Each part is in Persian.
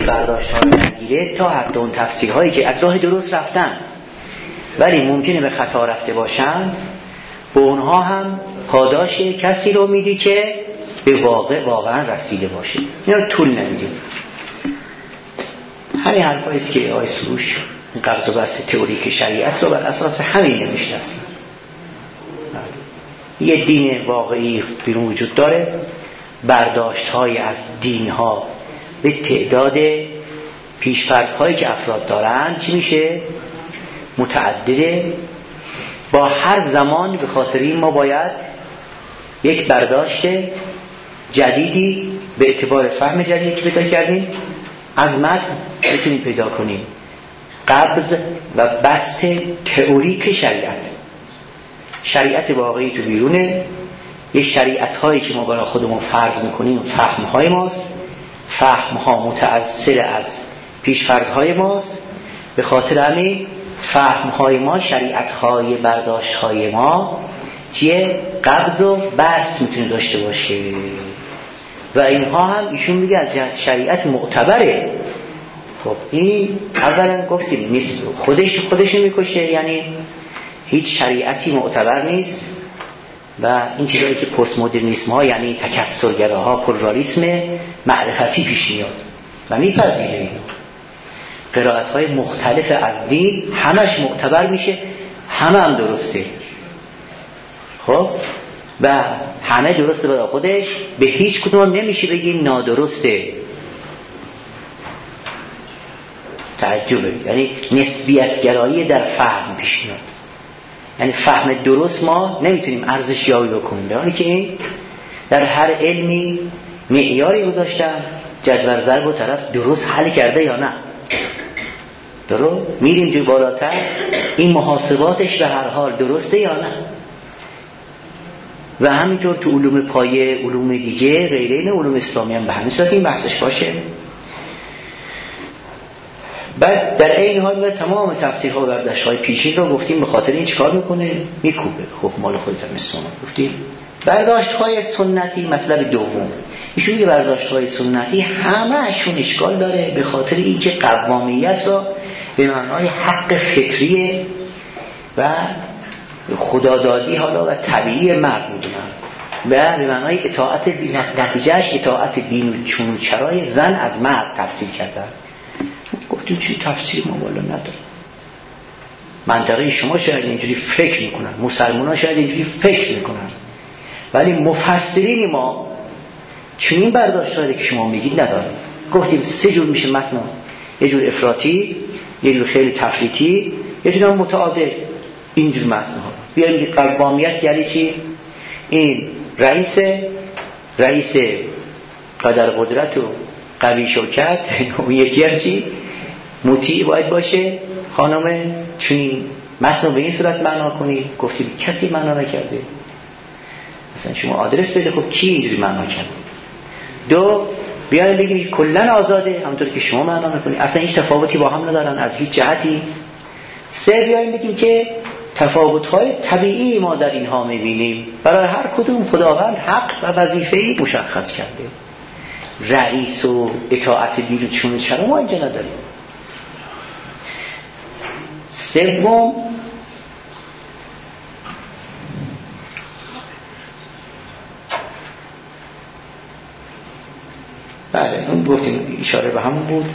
برداشت ها رو نگیره تا حتی اون تفسیرهایی که از راه درست رفتن ولی ممکنه به خطا رفته باشن، به اونها هم پاداش کسی رو میدی که به واقعا رسیده باشه. اینا رو طول نمیدیم. همین حرفاییست که آقای سروش قبض و بسط تئوریک شریعت رو بر اساس همین نوشته است. یه دین واقعی بیرون وجود داره، برداشت های از دین ها به تعداد پیش‌فرض هایی که افراد دارن چی میشه؟ متعدده. با هر زمان به خاطر این ما باید یک برداشت جدیدی به اعتبار فهم جدیدی که پیدا کردیم از متن بتونیم پیدا کنیم. قبض و بسط تئوریک شریعت واقعی تو بیرونه. یه شریعت هایی که ما برای خودمون فرض میکنیم فهم های ماست، فهم ها متأثر از پیش فرض های ماست. به خاطر همین فهم های ما، شریعت های، برداشت های ما چیه؟ قبض و بسط میتونه داشته باشه و اینها هم ایشون میگه از جهت شریعت معتبره. خب این اولا گفتیم نیست خودش میکشه، یعنی هیچ شریعتی معتبر نیست و این چیزایی که پست مدرنیسم ها یعنی تکثرگراها پلورالیسم معرفتی پیش میاد و میپذیره اینو. قرائت های مختلف از دین همش معتبر میشه، همه هم درسته. خب و همه درسته برای خودش، به هیچ کدوم نمیشه بگیم نادرسته. تعجبه، یعنی نسبیت گرایی در فهم پیش میاد. یعنی فهم درست ما نمیتونیم ارزش یابی بکنیم، در حالی که این در هر علمی معیاری گذاشتن، جدول ضرب و طرف درست حل کرده یا نه. درست میریم جو بالاتر، این محاسباتش به هر حال درسته یا نه. و همینطور تو علوم پایه، علوم دیگه غیره این علوم اسلامی هم به همین صورت این بحثش باشه. بعد در این حال تمام تفسیرها و برداشت‌های پیشین رو گفتیم به خاطر این چیکار میکنه؟ میکوبه. خب مال خودت هم استوما گفتیم. برداشت‌های سنتی مطلب دوم. ایشون که برداشت‌های سنتی همه‌شون اشکال داره به خاطر اینکه قوامیت را به معنای حق فطری و خدادادی حالا و طبیعی مرد میدونن و به معنای اطاعت نتیجهش اطاعت بین و چون و چرای زن از مرد تفسیر کردن. گفتیم چی تفسیر ما بالا نداره. منطقه شما شاید اینجوری فکر میکنن، مسلمان ها شاید اینجوری فکر میکنن، ولی مفسرین ما چنین برداشت هایی که شما میگید ندارن. گفتیم سه جور میشه متن، یه جور افراطی، یه جور خیلی تفریطی، یه جور هم متعادل. اینجور متن ها بیاییم قوامیت یعنی چی؟ این رئیس قدر قدرت و قوی شوکت، اون یکی هم چی؟ مطیع باید باشه. خانم چنین متن رو به این صورت معنا کنی. گفتیم کسی معنا نکرده. مثلا شما آدرس بده، خب کی اینجوری معنا کرده؟ دو، بیایم بگیم کلن آزاده، همونطور که شما معنا میکنی، اصلا هیچ تفاوتی با هم ندارن از هیچ جهتی. سه، بیایم بگیم که تفاوت‌های طبیعی ما در اینها می‌بینیم، برای هر کدوم خداوند حق و وظیفه‌ای مشخص کرده. رئیس و اطاعت بین و چون و چرا ما اینجا نداریم. سوم، بله اون گفتیم اشاره به همون بود.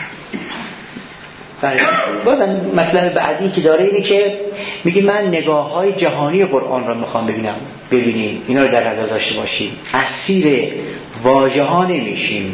بله بازم مطلب بعدی که داره اینه که میگه من نگاه‌های جهانی قرآن رو میخوام ببینیم، اینا رو در نظر داشته باشیم، اسیر واژه ها نمیشیم.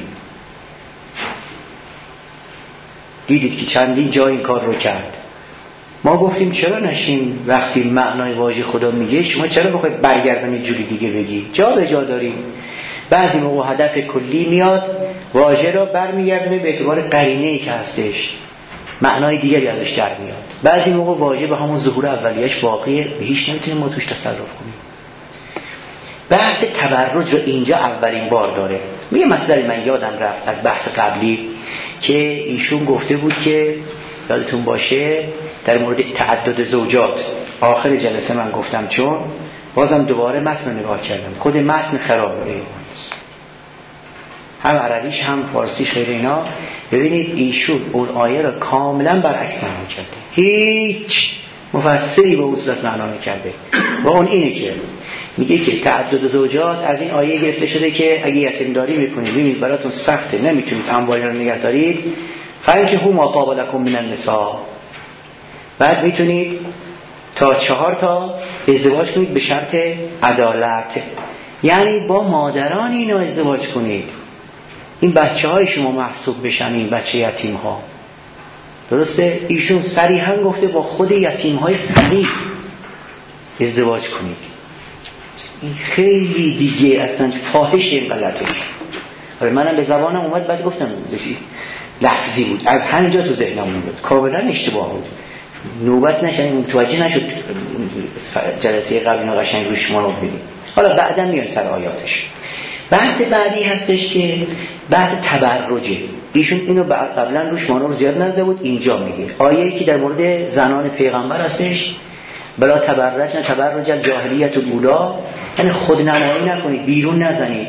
دیدید که چندین جا این کار رو کرد. ما گفتیم چرا نشیم وقتی معنای واژه خدا میگه شما چرا بخواید برگردونید جوری دیگه بگی؟ جا به جا داریم. بعضی موقع هدف کلی میاد واژه رو برمیگردونه به اعتبار قرینه‌ای که هستش، معنای دیگری ازش در میاد. بعضی موقع واژه به همون ظهور اولیه‌اش باقیه، به هیچ نمیتونیم ما توش تصرف کنیم. بحث تبرج رو اینجا اولین بار داره. میگه مطلبی من یادم رفت از بحث قبلی که ایشون گفته بود که یادتون باشه در مورد تعدد زوجات آخر جلسه من گفتم، چون بازم دوباره متن رو نگاه کردم، خود متن خرابه. هم عربیش هم فارسیش غیر اینا، ببینید ایشون اون آیه را کاملا برعکس معنا کرده، هیچ مفسری به اصولت معنا نکرده. و اون اینه که میگه که تعدد زوجات از این آیه گرفته شده که اگه یتیم داری میکنید ببینید براتون سخته، نمیتونید اموالی رو نگه دارید، فانکحوا ما طاب لکم من النساء، بعد میتونید تا 4 تا ازدواج کنید به شرط عدالت، یعنی با مادران اینا ازدواج کنید، این بچه های شما محسوب بشن، این بچه یتیم ها. درسته؟ ایشون صریحا گفته با خود یتیم های صغیر ازدواج کنید. این خیلی دیگه اصلا فاحش این غلطش. منم به زبانم اومد بعد گفتم بشید لفظی بود، از همینجا تو ذهنم بود، کاملا اشتباه بود، نوبت نشد متوجه نشد جلسه قبل اینا قشنگ روش ما رو ببینیم. حالا بعدا میان سر آیاتش. بحث بعدی هستش که بحث تبرجه. ایشون اینو قبلا روش ما رو زیاد نداده بود، اینجا میگه آیه‌ای که در مورد زنان پیغمبر هستش، بلا تبرج نه تبرج الجاهلیت الاولی، یعنی خودنمایی نکنید، بیرون نزنید.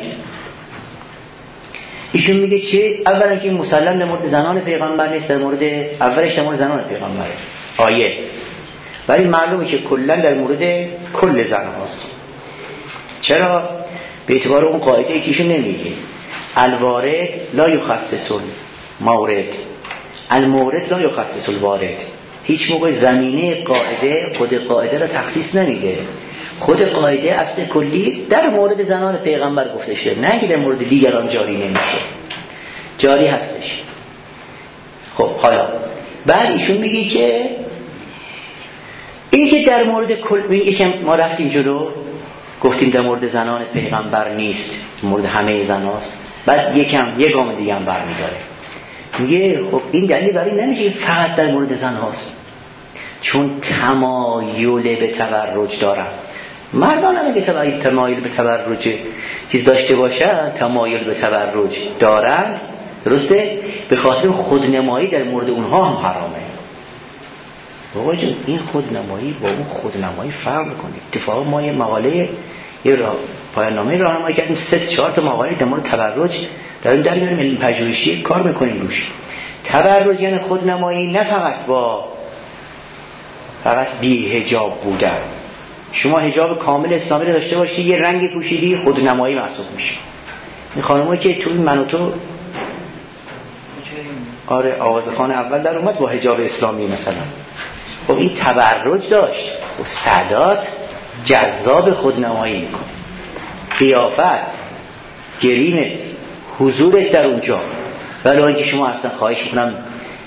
ایشون میگه چه؟ اولا که مسلم در مورد زنان پیغمبر نیست، در مورد اولش در مورد زنان پیغمبره آیه، ولی معلومه که کلا در مورد کل زن هاست. چرا؟ به اعتبار اون قاعده ای که ایشون نمیگه الوارد لا یخصص المورد، المورد لا یخصص الوارد. هیچ موقع زمینه قاعده خود قاعده را تخصیص نمیده، خود قاعده اصل کلی است، در مورد زنان پیغمبر گفته شده، نه که در مورد دیگران جاری نمیشه، جاری هستش. خب حالا بعد ایشون میگه که این که در مورد کل، یکم ما رفتیم جلو گفتیم در مورد زنان پیغمبر نیست، مورد همه زناست، بعد یه گام دیگه هم برمیداره، میگه خب این دلیل برای نمیشه فقط در مورد زن هاست، چون تمایل به تبرج دارن. مردان هم اگه تمایل به تبرج چیز داشته باشن، تمایل به تبرج دارن، درسته؟ به خاطر خودنمایی در مورد اونها هم حرامه. بابا جون این خودنمایی با اون خودنمایی فرق میکنه. اتفاقا ما یه مقاله یه پایان‌نامه راهنمایی کردیم، 3-4 تا مقاله در مورد تبرج داریم در میاریم، علم پژوهشی کار میکنیم روش. تبرج یعنی خودنمایی، نه فقط بی حجاب بودن. شما حجاب کامل اسلامی رو داشته باشی، یه رنگی پوشیدی، خودنمایی محسوب میشه. این خانمایی که توی من و تو آوازخوان اول در اومد با حجاب اسلامی مثلا، خب این تبرج داشت و سادات جذاب خودنمایی میکنه، قیافت، گریمت، حضورت در اونجا، ولی اینکه شما اصلا خواهش میکنم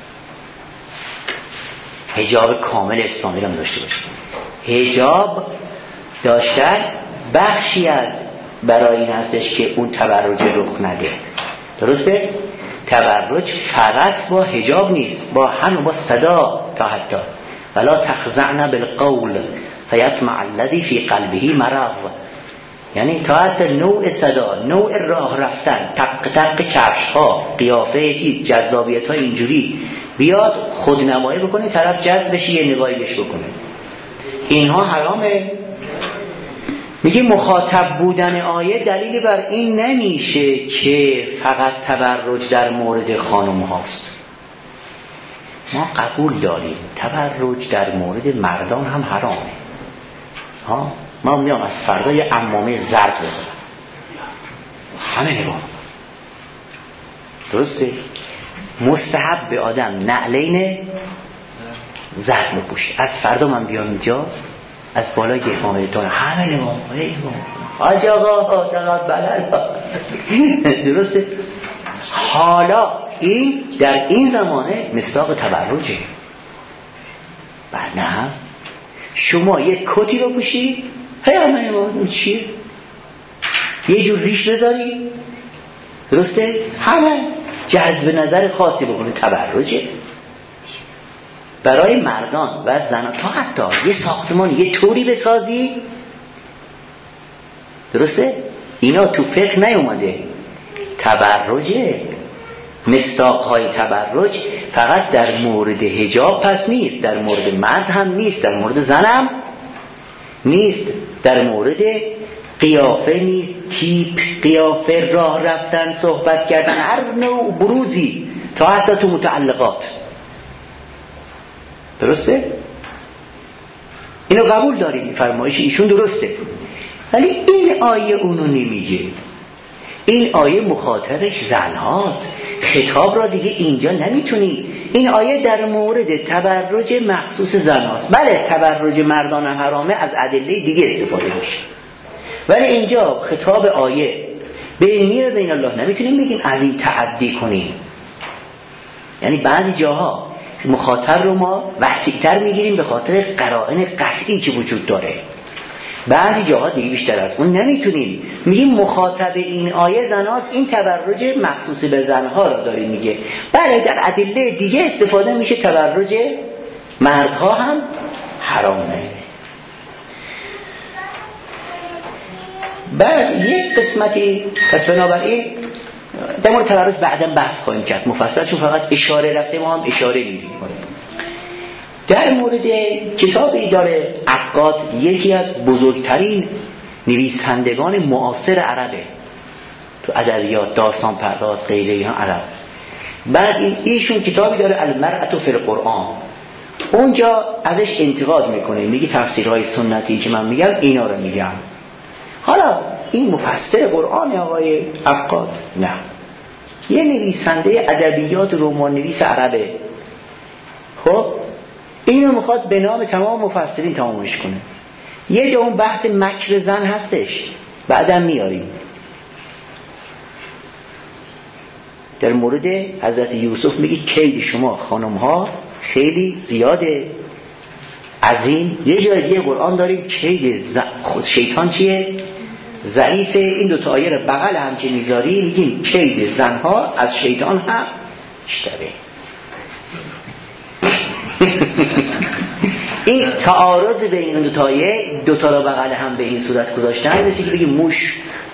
حجاب کامل اسلامی رو داشته باشید. حجاب داشتن بخشی از برای این هستش که اون تبرج رخ نده. درسته؟ تبرج فقط با حجاب نیست، با هم با صدا تا حتی ولا تخضعن بالقول فیطمع الذی فی قلبه مرض، یعنی تا حتی نوع صدا، نوع راه رفتن، تق تق کفش ها، قیافه چیز، جذابیت ها اینجوری بیاد خودنمایی بکنه، طرف جذب بشه یه نگاهی بهش بکنه، اینها حرامه. میگه مخاطب بودن آیه دلیل بر این نمیشه که فقط تبرج در مورد خانم هاست. ما قبول داریم تبرج در مورد مردان هم حرامه. ما میام از فردا یه عمامه زرد بذارم همه نگاه، درسته؟ مستحب به آدم نعلین زرد بپوشه. از فردا من بیام اینجا از بالای گهمامتون همه نگاه حاج آقا تقبل، درسته؟ حالا این در این زمانه مصداق تبرجه. نه شما یک کتی رو پوشی، همه نگاه اون چیه؟ یه جور ریش بذاری، درسته؟ همه جذب نظر خاصی بکنه، تبرجه. برای مردان و زنان تا حتی یه ساختمان یه طوری بسازی، درسته؟ اینا تو فقه نیومده. تبرجه، مصداقهای تبرج فقط در مورد حجاب پس نیست، در مورد مرد هم نیست، در مورد زن هم نیست، در مورد قیافه نیست، تیپ، قیافه، راه رفتن، صحبت کردن، هر نوع بروزی تا حتی تو متعلقات. درسته؟ اینو قبول داریم، این فرمایش ایشون درسته، ولی این آیه اونو نمیگه. این آیه مخاطبش زنهاست، خطاب را دیگه اینجا نمیتونی. این آیه در مورد تبرج مخصوص زنهاست. بله تبرج مردان هم حرامه، از ادله دیگه استفاده میشه، ولی اینجا خطاب آیه بینی و بین الله نمیتونیم بگیم از این تعدی کنیم. یعنی بعضی جاها مخاطب رو ما وسیع‌تر میگیریم به خاطر قرائن قطعی که وجود داره، بعضی جاها دیگه بیشتر از اون نمیتونیم. میگیم مخاطب این آیه زناست، این تبرج مخصوص به زنها را داره میگه. بله در ادله دیگه استفاده میشه تبرج مردها هم حرامه. بعد یک قسمتی پس بنابراین در مورد تبرج بعداً بحث خواهیم کرد مفصل، چون فقط اشاره رفته ما هم اشاره می‌کنیم. در مورد کتابی داره عقاد، یکی از بزرگترین نویسندگان معاصر عربه تو ادبیات، داستان پرداز، غیره اینا عرب. بعد ایشون کتابی داره المرأة فی القرآن، اونجا ازش انتقاد میکنه، میگه تفسیرهای سنتی که من میگم اینا رو میگم. حالا این مفسر قرآن آقای عقاد؟ نه، یه نویسنده ادبیات، رمان نویس عربه. خب اینو میخواد به نام تمام مفسرین تمامش کنه. یه جا اون بحث مکر زن هستش، بعدم میاریم. در مورد حضرت یوسف میگه کید شما خانم ها خیلی زیاده، عظیم. یه جای دیگه قرآن داریم کید خود شیطان چیه؟ ضعیفه. این دوتا آیه رو بغل هم که میذاری میگیم کید زنها از شیطان هم اشتبه. این تعارض بین این دوتا آیه، دوتا رو بغل هم به این صورت گذاشتن، مثل که بگیم موش،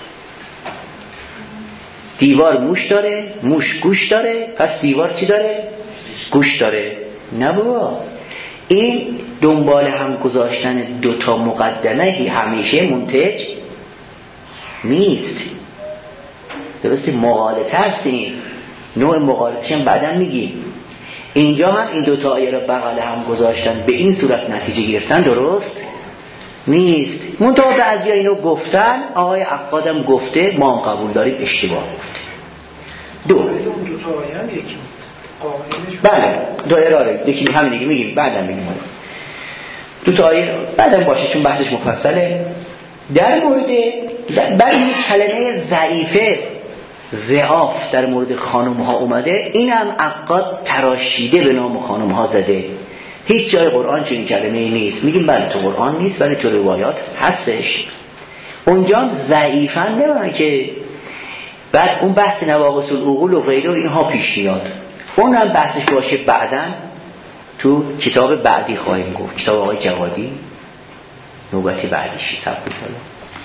دیوار موش داره، موش گوش داره، پس دیوار چی داره؟ گوش داره. نه بابا، این دنبال هم گذاشتن دوتا مقدمه همیشه منتج نیست. درسته؟ مغالطه هست. این نوع مغالطه‌ش هم بعداً میگیم. اینجا هم این دوتا آیه رو بغل هم گذاشتن به این صورت نتیجه گرفتن درست نیست. منتها بعضی اینو گفتن، آقای عقادم گفته، ما هم قبول داریم اشتباه گفته. دو تا آیه هم یکی بله دایره آره یکی همین دیگه میگیم، بعداً میگیم دو تا آیه بعداً باشه چون بحثش مفصله. در مورد برای کلمه ضعیفه، ضعاف در مورد خانم ها اومده، این هم عقاد تراشیده به نام خانم ها زده. هیچ جای قرآن چنین کلمه‌ای نیست. میگیم بله تو قرآن نیست ولی تو روایات هستش. اونجا ضعیفن نمیدونن که بعد اون بحث نواقص العقول و غیره اینها پیش میاد. اون هم بحثش باشه بعداً تو کتاب بعدی خواهیم گفت، کتاب آقای جوادی نوبت بعدیشی صبر کنید.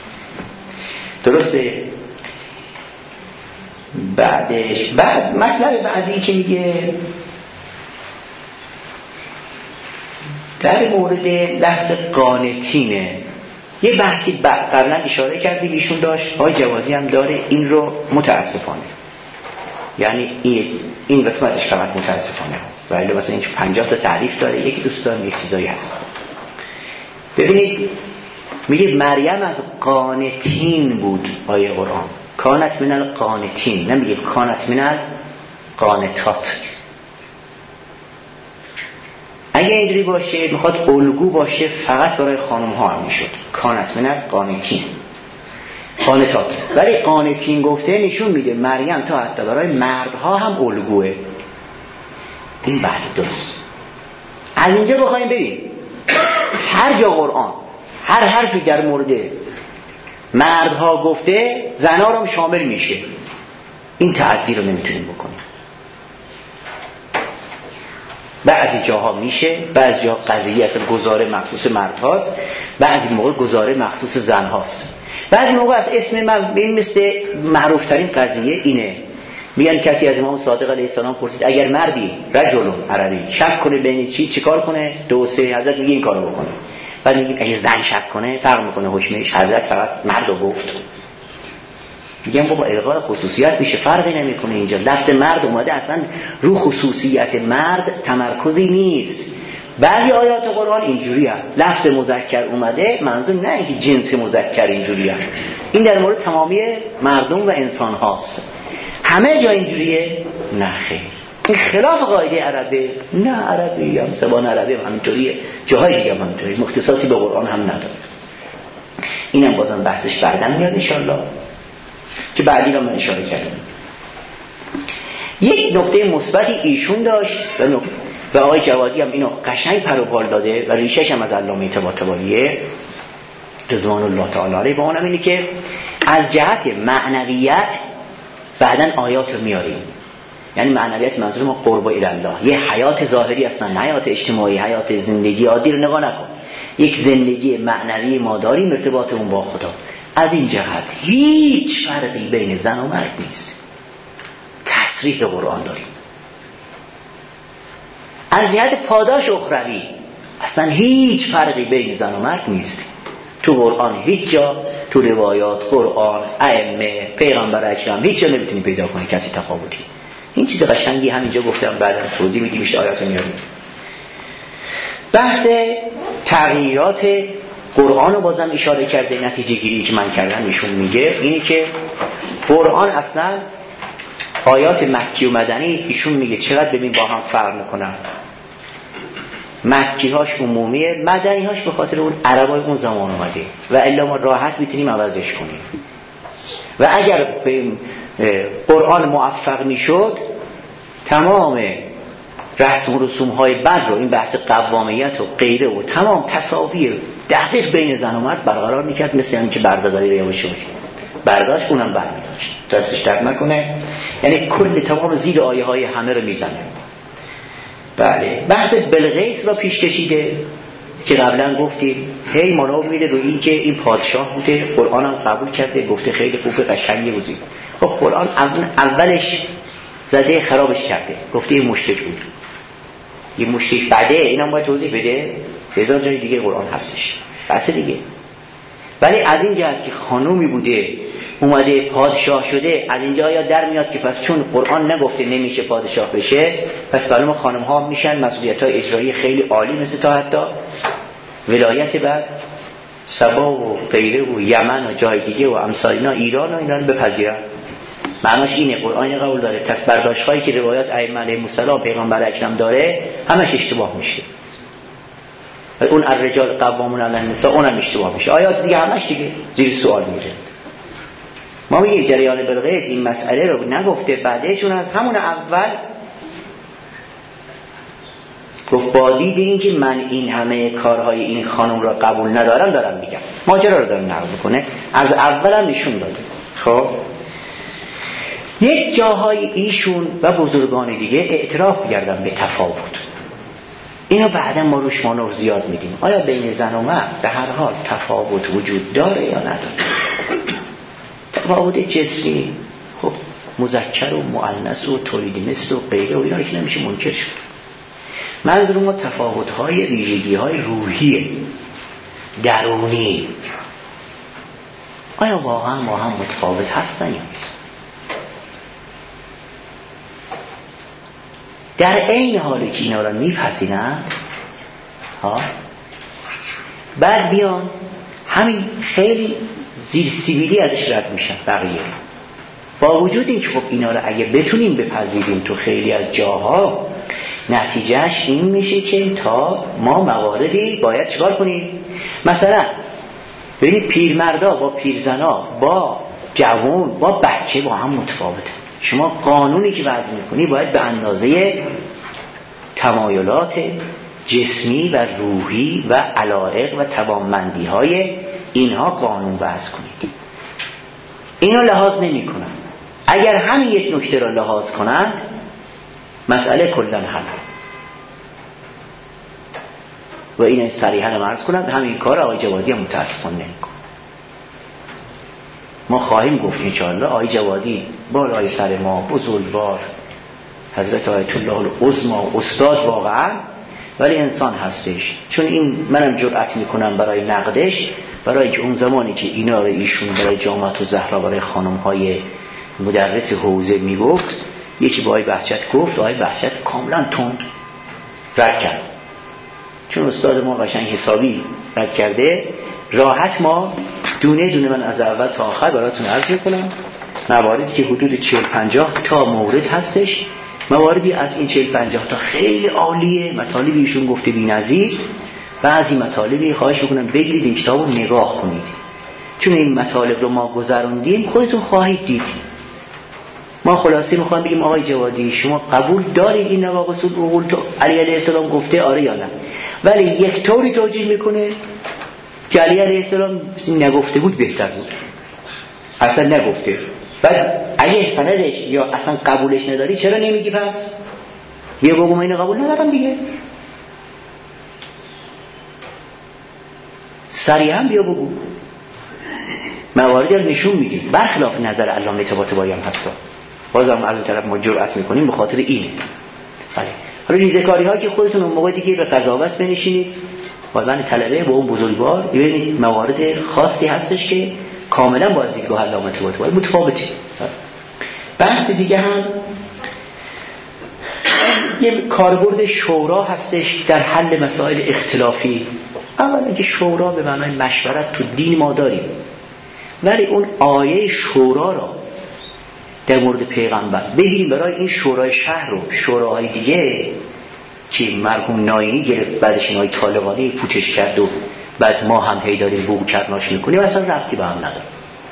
درسته؟ بعد مطلب بعدی که میگه در مورد لفظ قانتینه، یه بحثی قبلا اشاره کردیم ایشون داشت، آقای جوادی هم داره، این رو متاسفانه، یعنی این قسمتش فقط متاسفانه، ولی مثلا این 50 تا تعریف داره، یکی دوست دارم یک چیزایی هست. ببینید میگه مریم از قانتین بود. آیه قرآن کانت من القانتین، نمیگه کانت من القانتات. اگه اینجوری باشه میخواد الگو باشه فقط برای خانم ها هم میشد، کانت من القانتین قانتات. ولی قانتین گفته نشون میده مریم تا حتی برای مردها هم الگوه. این بله درست. از اینجا بخوایم بریم هر جا قرآن هر حرفی در مورد مردها گفته زنها رو هم شامل میشه. این تعدی رو نمیتونیم بکنیم. بعضی جاها میشه، بعضی جاها قضیه اصلا گزاره مخصوص مردهاست، بعضی موقع گزاره مخصوص زنهاست، بعضی موقع از اسم من مثل معروف ترین قضیه اینه، میگن کسی از امام صادق علیه السلام پرسید اگر مردی رجل عربی شک کنه بین چی کار کنه؟ 2 3 حضرت میگه این کارو بکنه. بعد میگیم اگه زن شک کنه فرق میکنه حکمش، حضرت فقط مرد رو گفت. میگم بابا الغاء خصوصیت میشه، فرقی نمیکنه. اینجا لفظ مرد اومده، اصلا رو خصوصیت مرد تمرکزی نیست. بعضی آیات قرآن اینجوریه، لفظ مذکر اومده، منظور نه اینکه جنس مذکر اینجوریه، این در مورد تمامی مردم و انسان هاست. همه جا اینجوریه؟ نه خیر، این خلاف قاعده عربه. نه عربی هم زبان عربی هم همینطوریه، جاهای دیگه هم همینطوریه، مختصاصی به قرآن هم نداره. اینم بازم بحثش بعداً میاد انشالله که بعدی رو من اشاره کردم. یک نقطه مثبتی ایشون داشت و آقای جوادی هم اینو قشنگ پر و پال داده و ریشش هم از علامه طباطباییه رضوان الله تعالی علیه، با اونم اینه که از جهت معنویت بعدن آیات رو میاریم. یعنی معنویت منظور ما قرب الله، یه حیات ظاهری اصلا، نه حیات اجتماعی، حیات زندگی عادی رو نگاه نکن، یک زندگی معنوی ما داریم، ارتباطمون با خدا. از این جهت هیچ فرقی بین زن و مرد نیست، تصریح به قرآن داریم. از جهت پاداش اخروی اصلا هیچ فرقی بین زن و مرد نیست. تو قرآن هیچ جا، تو روایات قرآن، ائمه، پیغمبر اکرم، هیچ جا نمیتونی پیدا کنی کسی تفاوتی. این چیز قشنگی همینجا گفتم، بعدا توضیح میدیم، بیشتر آیات میاریم. بحث تغییرات قرآن رو بازم اشاره کرده. نتیجه گیری که من کردم ایشون میگه اینی که قرآن اصلا آیات مکی و مدنی ایشون میگه چقدر ببین با هم فرق میکنن. مکی هاش عمومیه، مدنی هاش به خاطر اون عربای اون زمان اومده و الا ما راحت میتونیم عوضش کنیم. و اگر قرآن موفق میشد تمام رسم و رسوم های بد رو، این بحث قوامیت و غیره و تمام تصاویر دقیق بین زن و مرد برقرار میکرد، مثل همین که برده‌داری رو باشه برداشت، اونم برمیداشت، دستش درد نکنه. یعنی کل تمام زیر آیه های همه رو میزنه. بله، بحث بلقیس را پیش کشیده که قبلا گفتیم، هی منو میده روی این که این پادشاه بوده، قرآن هم قبول کرده، گفته خیلی خوبه، قشنگه بودی. خب قرآن اولش زده خرابش کرده، گفته این مشرک بود، یه مشرک بده، اینم باید توضیح بده. هزار جای دیگه قرآن هستش بحث دیگه. ولی از این جهت که خانومی بوده اومده پادشاه شده، از اینجا آیا در میاد که پس چون قرآن نگفته نمیشه پادشاه بشه، پس برای ما خانم ها میشن مسئولیت های اجرایی خیلی عالی، مثل تا حتی ولایت بر سبا و غیره و یمن و جای دیگه و امثال اینا، ایران و اینا رو بپذیرن. معناش اینه، قرآن قبول داره، پس برداشت هایی که روایات ائمه علیهم السلام پیغمبر اکرم داره همش اشتباه میشه. اون الرجال قوامون علی النساء اونم اشتباه میشه. آیات دیگه همش دیگه زیر سوال میره. ما میگیم جریان بلقیس این مسئله رو نگفته، بعدشون از همون اول گفت با دید این که من این همه کارهای این خانم را قبول ندارم دارم میگم، ماجرا رو دارم نقل میکنه، از اولم نشون داده. خب یک جاهای ایشون و بزرگان دیگه اعتراف کردن به تفاوت. اینو بعدا ما روش مانور زیاد میدیم. آیا بین زن و مرد به هر حال تفاوت وجود داره یا نداره؟ تفاوت جسمی، خب مذکر و مؤنث و تولید مثل و غیره و اینا رو که نمیشه منکر شد. منظور ما تفاوت‌های ویژگی‌های روحی درونی، آیا واقعا ما هم متفاوت هستن یا نیست؟ در عین حالی که اینا رو میپذیرن بعد بیان همین خیلی زیر سیبیلی ازش رد میشن بقیه، با وجود این که خب اینا رو اگه بتونیم بپذیریم تو خیلی از جاها، نتیجهش این میشه که تا ما مواردی باید چیکار کنیم. مثلا ببینید پیرمردا با پیرزنا، با جوان، با بچه با هم متفاوته. شما قانونی که وضع میکنی باید به اندازه تمایلات جسمی و روحی و علایق و توانمندی های اینها قانون وضع کنید. اینو لحاظ نمی کنن. اگر همین یک نکته را لحاظ کنند مسئله کلن حل. و این صریحا عرض کنم همین کار آقای جوادی هم متاسفانه نمی‌کنه. ما خواهیم گفت انشاءالله آقای جوادی بالای سر ما بزرگوار، حضرت آیت الله العظمی استاد واقعا، ولی انسان هستش. چون این منم جرأت میکنم برای نقدش، برای که اون زمانی که اینا رو ایشون برای جامعه زهرا برای خانم‌های مدرس حوزه میگفت، یکی با آقای بهجت گفت، آقای بهجت کاملا تند رد کرد، چون استاد ما قشنگ حسابی رد کرده. راحت ما دونه دونه من از اول تا آخر براتون عرض میکنم، مواردی که حدود 40-50 تا مورد هستش. مواردی از این 40-50 تا خیلی عالیه، مطالبی ایشون گفته بی‌نظیر. بعضی مطالبی خواهش میکنم بگیرید این کتابو نگاه کنید، چون این مطالب رو ما گذروندیم، خودتون خواهید دید. ما خلاصه میخوام بگیم آقای جوادی شما قبول دارید این نواقص العقول تو علی علیه السلام گفته آره یا نه؟ ولی یک طوری توجیه میکنه که علی علیه السلام نگفته بود بهتر بود، اصلا نگفته. بعد اگه سندش یا اصلا قبولش نداری چرا نمیگی پس؟ بیا بگو من اینو قبول ندارم دیگه، صریحا بیا بگو. مواردی رو نشون میدیم برخلاف نظر علامه طباطبایی هم هستا، بازم از اون طرف ما جرأت میکنیم به خاطر اینه. بله حالا ریزکاری ها که خودتون اون موقع دیگه به قضاوت بنشینید، من طلبه با اون بزرگوار ببینید موارد خاصی هستش که کاملا با دیدگاه علامه طباطبایی متفاوته. بحث دیگه هم یه کاربرد شورا هستش در حل مسائل اختلافی. اولا که شورا به معنای مشورت تو دین ما داریم، ولی اون آیه شورا را در مورد پیغمبر بگیریم برای این شورای شهر رو شوراهای دیگه که مرحوم ناینی گرفت، بعدش اینای طالقانی پوچش کرد و بعد ما هم هی داریم بوم کرناش میکنیم، اصلا ربطی به هم نداره.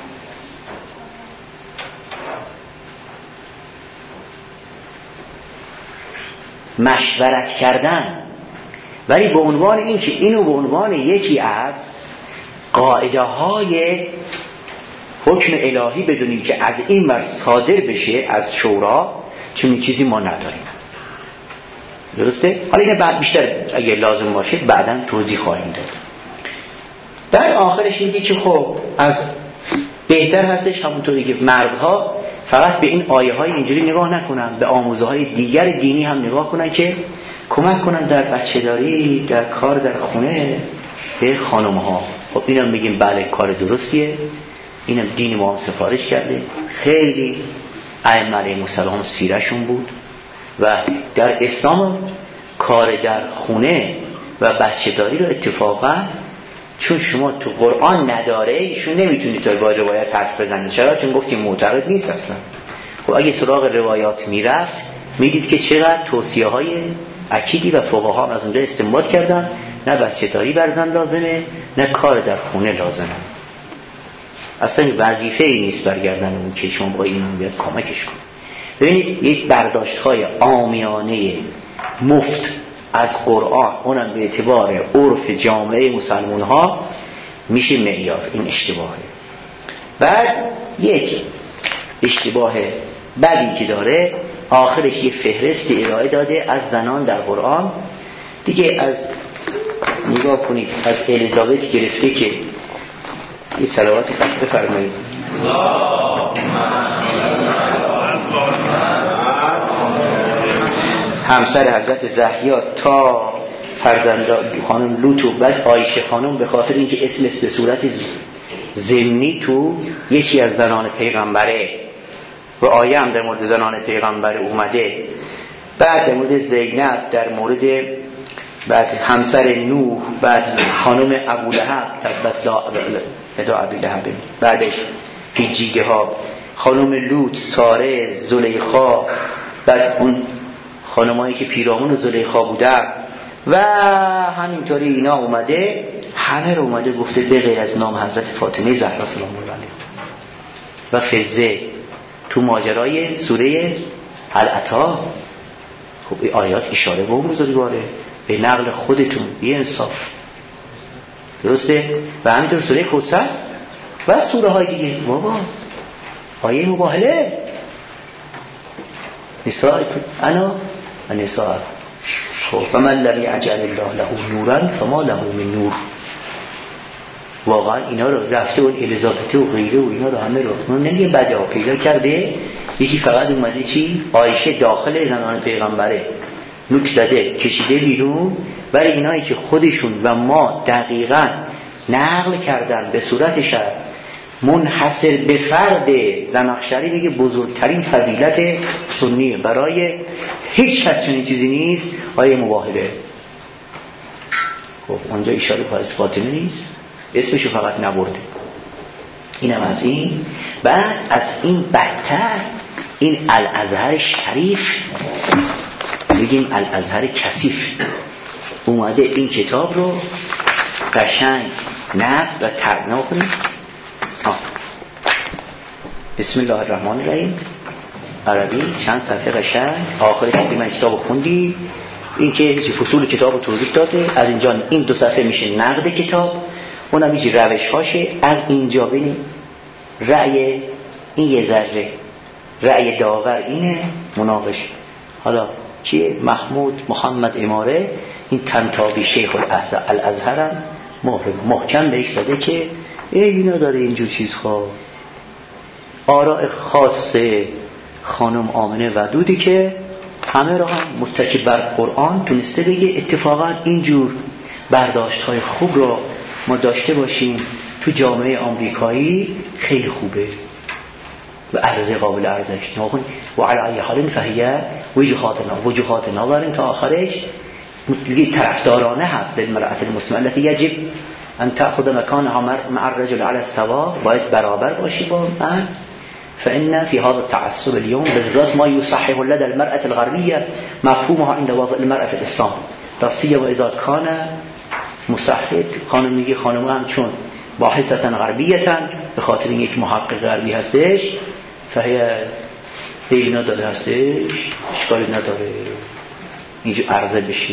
مشورت کردن، ولی به عنوان این که اینو به عنوان یکی از قاعده های حکم الهی بدونیم که از این ور صادر بشه از شورا، چون چیزی ما نداریم. درسته؟ حالا اینه بعد بیشتر اگه لازم باشه بعداً توضیح خواهیم داد. در آخرش میگه که خب از بهتر هستش همونطوری که مردها فقط به این آیه های اینجوری نگاه نکنن، به آموزه های دیگر دینی هم نگاه کنن که کمک کنن در بچه‌داری، در کار در خونه به خانم ها. خب اینم میگیم بله کار درستیه، اینم دین ما هم سفارش کرده. خیلی ائمه علیهم السلام سیرشون بود و در اسلام کار در خونه و بچه‌داری رو اتفاقا چون شما تو قرآن نداره ایشون نمیتونید تا با روایت حرف بزنید. چرا؟ چون گفتیم معتقد نیست اصلا. خب اگه سراغ روایات میرفت میدید که چقدر توصیه های اکیدی و فقها هم از اونجا استنباط کردن، نه بچه‌داری بر زن لازمه نه کار در خونه لازمه. اصلا وظیفه ای نیست برگردن اون که شما با این بیاد کمکش کن. ببینید یک برداشت های عامیانه مفت از قرآن، اونم به اعتبار عرف جامعه مسلمان ها میشه معیار. این اشتباهه. بعد یک اشتباه بدی که داره آخرش یه فهرست ارائه داده از زنان در قرآن دیگه. از نگاه کنید از الیزابت گرفته که یه صلواتی خط بفرمایید همسر حضرت زهرا تا فرزند خانم لوط و بعد عایشه خانم، به خاطر اینکه اسمش به صورت ضمنی تو یکی از زنان پیغمبره و آیه هم در مورد زنان پیغمبر اومده. بعد در مورد زینب، در مورد بعد همسر نوح، بعد خانم ابو لهب تبت ادا ابو لهب، بعدش پیچیده ها خانم لوط، ساره، زلیخا، بعد اون خانمایی که پیرامون زلیخا بودن و همینطوری اینا اومده. همه رو اومده گفته به غیر از نام حضرت فاطمه زهرا سلام الله علیها و فزه تو ماجرای سوره العطا. خب این آیات اشاره به اون بزرگواره، به نقل خودتون بی انصاف. درسته؟ و همینطور سوره کوثر و سوره های دیگه. بابا آیه مباهله نساء انا و نساء. خب فمن لم یعجل الله له نورا فما له من نور. واقعا اینا رو رفته اون الیزابت و غیره و اینا رو همه رو من نمیگه بده پیدا کرده. یکی فقط اومده چی؟ عایشه داخل زنان پیغمبره نوک زده کشیده بیرون، ولی اینایی که خودشون و ما دقیقاً نقل کردن به صورت شرع منحصر به فرد، زمخشری میگه بزرگترین فضیلت سنیه، برای هیچ کس چنین چیزی نیست. آیه مباهله خب اونجا اشاره به حضرت فاطمه نیست، اسمشو فقط نبرده. اینم از این. بعد از این بدتر این الازهر شریف، بگیم الازهر کثیف، اومده این کتاب رو قشنگ نقد و ترجمه کنه. بسم الله الرحمن الرحیم، عربی، چند صفحه قشنگ. آخرش که من کتاب خوندی، این که فصول کتاب رو توضیح داده. از اینجا این 2 صفحه میشه نقد کتاب، اونم میشه روش هاشه. از اینجا ببین رأی این یه ذره، رأی داور اینه، مناقشه. حالا چیه؟ محمود محمد اماره، این طنطاوی شیخ الازهرم محکم بهش زده که اینا داره اینجور چیز خواه. آراء خاص خانم آمنه ودودی که همه را هم متکی بر قرآن تونسته بگه اتفاقا اینجور برداشت های خوب را ما داشته باشیم تو جامعه آمریکایی خیلی خوبه و ارزه قابل ارزش ناخن و علی حال فهیه وجوهات نظر تا آخرش میگه طرفدارانه هست للمرأة المسلمة التي يجب ان تأخذ مكانها مع الرجل على السواء، باید برابر باشی با من. فإن في هذا التعصب اليوم بالذات ما يصحح لدى المرأة الغربية مفهومها عند وضع المرأة في الإسلام، لا سيما إذا كان مصحح. خانم میگه خانم هم چون باحثة غربیة به خاطر یک محقق غربی هستش، فهی دیگه نداره هستش، اشکالی نداره اینجا عرضه بشه.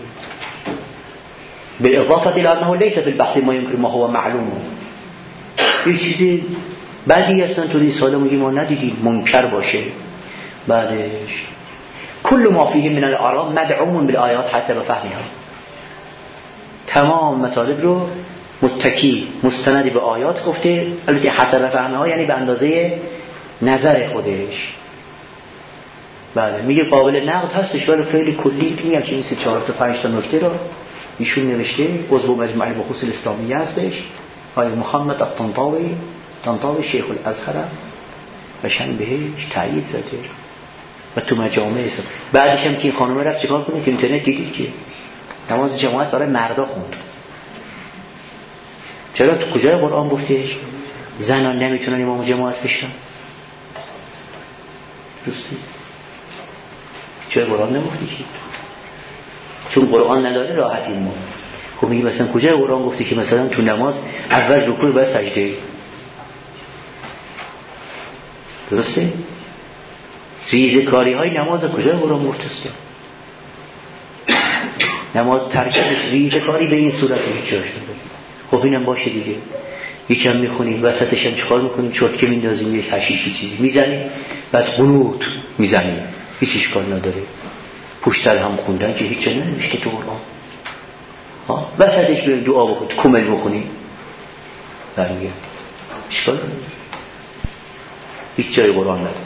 بالإضافة إلى أنه ليس في البحث ما يمكن ما هو معلوم. یه چیزی بعدی اصلا تو رساله میگه ما ندیدیم منکر باشه. بعدش كل ما فيه من الآراء مدعوم بالآيات حسب فهمها، تمام مطالب رو متکی مستند به آیات گفته، البته حسب فهمها یعنی به اندازه نظر خودش. بله میگه قابل نقد هستش ولی خیلی کلی میگم که این 3 4 تا 5 تا نکته رو ایشون نوشته. عضو مجمع البحوث الاسلامیه هستش، آقای محمد طنطاوی شیخ الازهر، قشنگ بهش تایید زده و تو مجامع است. بعدش هم که این خانم رفت چیکار کنه؟ که اینترنت دیدید که نماز جماعت برای مردا خوند. چرا؟ تو کجای قرآن گفتش زنان نمیتونن امام جماعت بشن؟ درسته؟ چرا قرآن نگفتی که؟ چون قرآن نداره راحتی ما. خب میگه مثلا کجای قرآن گفتی که مثلا تو نماز اول رکوع بعد سجده؟ درسته؟ ریزکاری های نماز کجای قرآن مرتسته؟ نماز ترکش ریزکاری به این صورت هیچ جاش نداره. خب اینم باشه دیگه، یکم میخونیم وسطش هم چیکار میکنیم؟ چرتکه میندازیم، یک حشیشی چیزی میزنیم، بعد قنوت میزنیم، هیچ اشکال نداره. پشتر هم خوندن که هیچ جا نمیشه تو قرآن. وسطش بریم دعا بخونیم، کمل بخونیم، برمیگرد، اشکال نداره، هیچ جای قرآن نداره.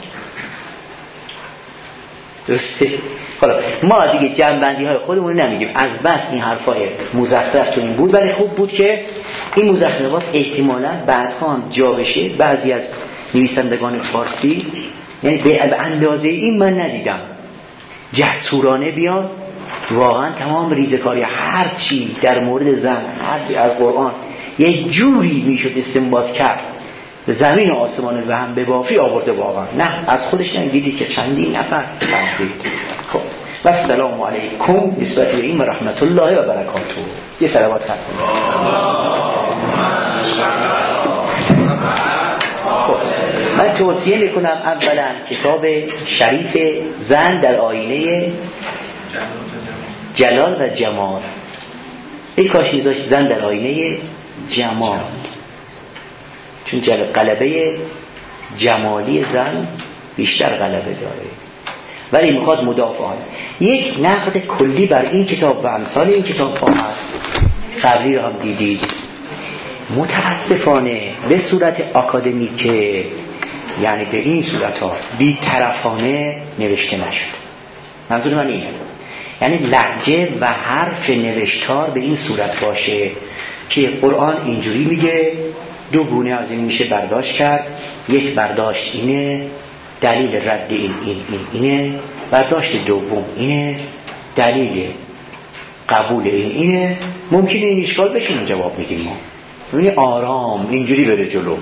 درسته؟ حالا ما دیگه جنبندی های خودمون نمیگیم، از بس این حرفای مزخرف تو این بود. ولی خوب بود که این مزخرفات احتمالاً بعدها جا بشه. بعضی از نویسندگان فارسی یعنی به اندازه این من ندیدم جسورانه بیان واقعا تمام ریزکاری هر چی در مورد زن هر از قرآن یه جوری میشد استنباط کرد به زمین و آسمان و هم به بافی آورده. واقعا نه از خودش نمیدیدی که چندین نفر فهمید. خب و السلام علیکم نسبت به این و رحمت الله و برکاته. یه صلوات خط کنید. خب من توصیه میکنم اولا کتاب شریف زن در آینه جلال و جمال. این کاش میذاشت زن در آینه جمال، چون غلبه جمالی زن بیشتر غلبه داره. ولی میخواد مدافعان یک نقد کلی بر این کتاب و امثال این کتاب ها هست. قبلی رو هم دیدید. متاسفانه به صورت آکادمیک یعنی به این صورت ها بی‌طرفانه نوشته نشد. منظور من اینه یعنی لهجه و حرف نوشتار به این صورت باشه که قرآن اینجوری میگه، دو گونه از این میشه برداشت کرد. یک برداشت اینه، دلیل رد اینه. برداشت دوم اینه، دلیل قبول اینه. ممکنه این اشکال بشه، جواب میدیم ما یعنی آرام اینجوری بره جلو.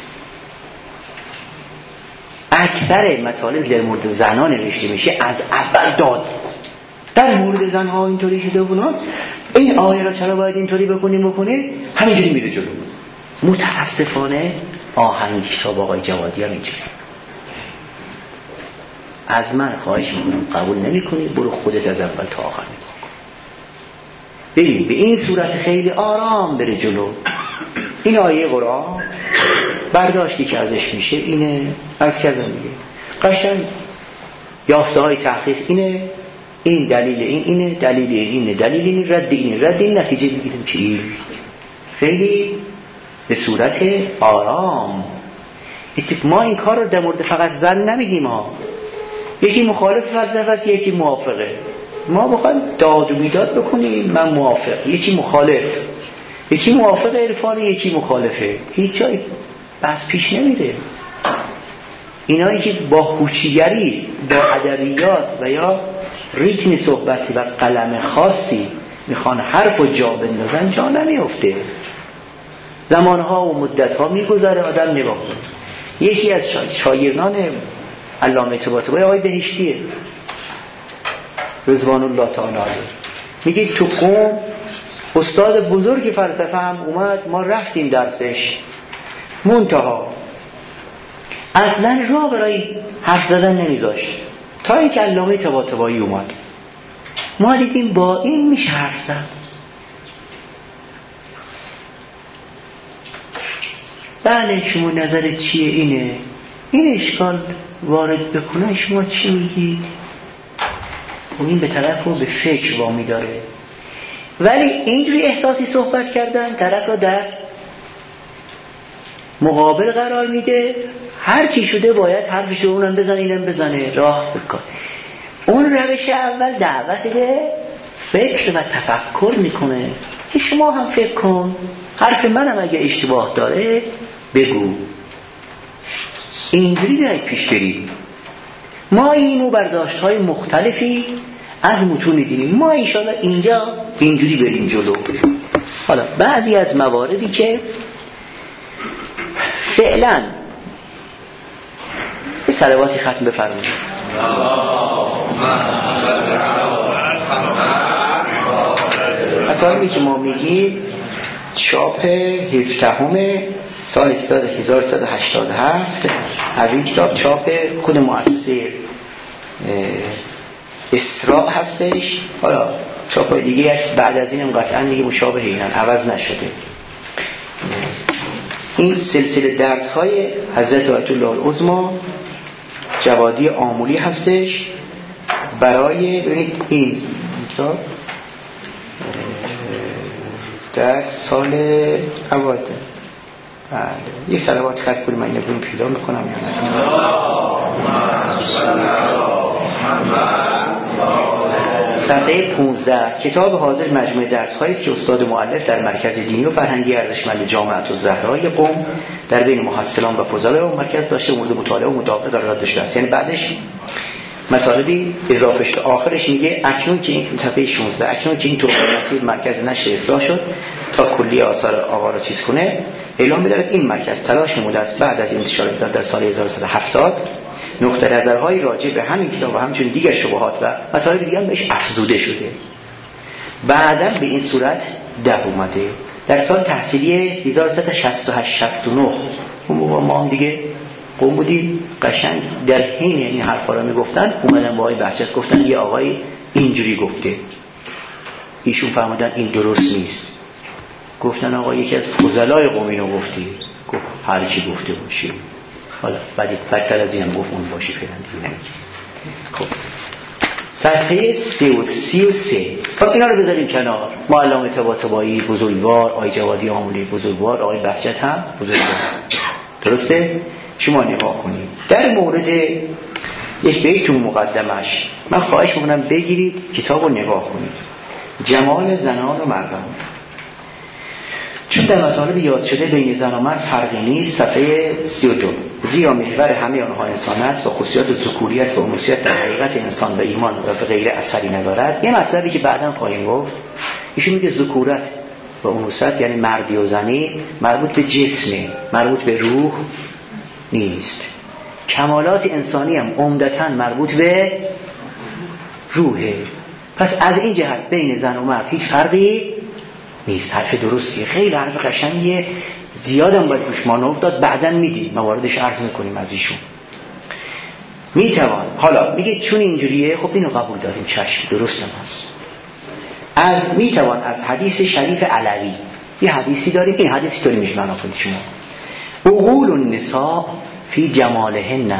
اکثر مطالب در مورد زنان نوشته میشه از اول داد. در مورد زنها اینطوری شده بودن، این آیه را چرا باید اینطوری بکنیم همینجوری میره جلو. متاسفانه آهنگ کتاب آقای جوادی هم اینجوری. از من خواهش میکنم قبول نمیکنی، برو خودت از اول تا آخر نگاه کن. ببین به این صورت خیلی آرام بره جلو. این آیه قرآن برداشتی که ازش میشه اینه، عرض کردم دیگه قشنگ یافته های تحقیق اینه، این دلیل اینه، دلیل اینه، دلیل اینه، رد اینه، رد این، نتیجه میگیریم که این خیلی به صورت آرام. ما این کار رو در مورد فقط زن نمیگیم ها. یکی مخالف فلسفه است، یکی موافقه. ما بخوایم داد و بیداد بکنیم، من موافق، یکی مخالف، یکی موافق عرفانی، یکی مخالفه، هیچ جایی بحث پیش نمیره. اینایی که با کوچیگری، با ادبیات و یا ریتم صحبتی و قلم خاصی میخوان حرف و جا بندازن، جا نمیفته. زمانها و مدتها میگذره، آدم نگاه کنه. یکی از شاگردان علامه طباطبایی آقای بهشتیه رضوان الله تعالی علیه، میگه تو قم استاد بزرگ فلسفه هم اومد، ما رفتیم درسش، منتها اصلا راه برای حرف زدن نمیذاشت تا اینکه علامه طباطبایی اومد. ما دیدیم با این میشه حرف زد. بله شما نظرت چیه؟ اینه، این اشکال وارد بکنه شما چی میگید؟ و این به طرف رو به فکر وامی داره. ولی اینجوری احساسی صحبت کردن طرف رو در مقابل قرار میده، هر چی شده باید حرفش رو اونم بزنه اینم بزنه، راه بکن. اون روش اول دعوت به فکر و تفکر میکنه که شما هم فکر کن، حرف منم اگه اشتباه داره بگو. اینجوری باید پیش بریم. ما این برداشت های مختلفی از متون دیدیم، ما انشاءالله اینجا اینجوری بریم جلو. حالا بعضی از مواردی که فعلا به صلواتی ختم بفرمایید. مطالبی که ما میگیم چاپ 17 سال 1387 از این کتاب، چاپ خود مؤسسه اسراء هستش. حالا چاپ دیگه بعد از اینم قطعا دیگه مشابه اینن، عوض نشده. این سلسله درس های حضرت آیت الله العظمی جوادی آمولی هستش. برای ببینید این کتاب در سال اوایل یک صلوات خط کنیم، من اینو پیدا میکنم یا نه. صفحه 15 کتاب حاضر مجموعه درس‌هایی است که استاد مؤلف در مرکز دینی و فرهنگی ارزشمند جامعه الزهرای قم در بین محصلان و فضلای اون مرکز داشته مورد مطالعه و مطابقت قرار داشته است. یعنی بعدش مطالبی اضافه شده. آخرش میگه اکنون که این صفحه 16 اکنون که این توسعه مرکز نشر اصلاح شد تا کلی آثار آقا را چیز کنه، اعلام می‌دارد این مرکز تلاش نموده است بعد از انتشار کتاب در سال 1170 نقطه نظرهای راجع به همین کتاب و همچنین دیگر شبهات و مطالب دیگه هم بهش افزوده شده. بعداً به این صورت در اومده. در سال تحصیلی 1368 69 اون موقع ما هم دیگه قوم بودیم، قشنگ در حین این حرفا رو میگفتن، اومدن با آقای بهجت گفتن یه آقای اینجوری گفته، ایشون فهمیدن این درست نیست. گفتن آقا یکی از فضلای قوم اینو گفتی. گفت هر کی گفته باشی. حالا بدتر از اینم گفت اون باشی فعلا دیگه نمیگه. خب صفحه 33 خب اینا رو بذاریم کنار. ما علامه طباطبایی بزرگوار، آقای جوادی آمولی بزرگوار، آقای بهجت هم بزرگوار. درسته؟ شما نگاه کنید در مورد یک بیت تو مقدمش، من خواهش میکنم بگیرید کتاب رو نگاه کنید، جمال زنان و مردان. چون در مطالب یاد شده بین زن و مرد فرقی نیست، صفحه 32. زیرا محور همه آنها انسان است و خصوصیات ذکوریت و انوثیت در حقیقت انسان و ایمان و غیره اثری ندارد. یه مطلبی که بعداً خواهیم گفت، ایشون میگه ذکورت و انوثیت یعنی مردی و زنی مربوط به جسمه، مربوط به روح نیست. کمالات انسانی هم عمدتاً مربوط به روحه. پس از این جهت بین زن و مرد هیچ فرقی نیست. حرف درستی، خیلی حرف قشنگیه، زیادم باید روش مانور داد، بعداً میدیم مواردش عرض میکنیم از ایشون. میتوان، حالا میگه چون اینجوریه، خب اینو قبول داریم، چشم درستم هست. از میتوان از حدیث شریف علوی، یه حدیثی داریم، این حدیثی طوری میشه معنا کنید شما: عقول النساء فی جمالهن،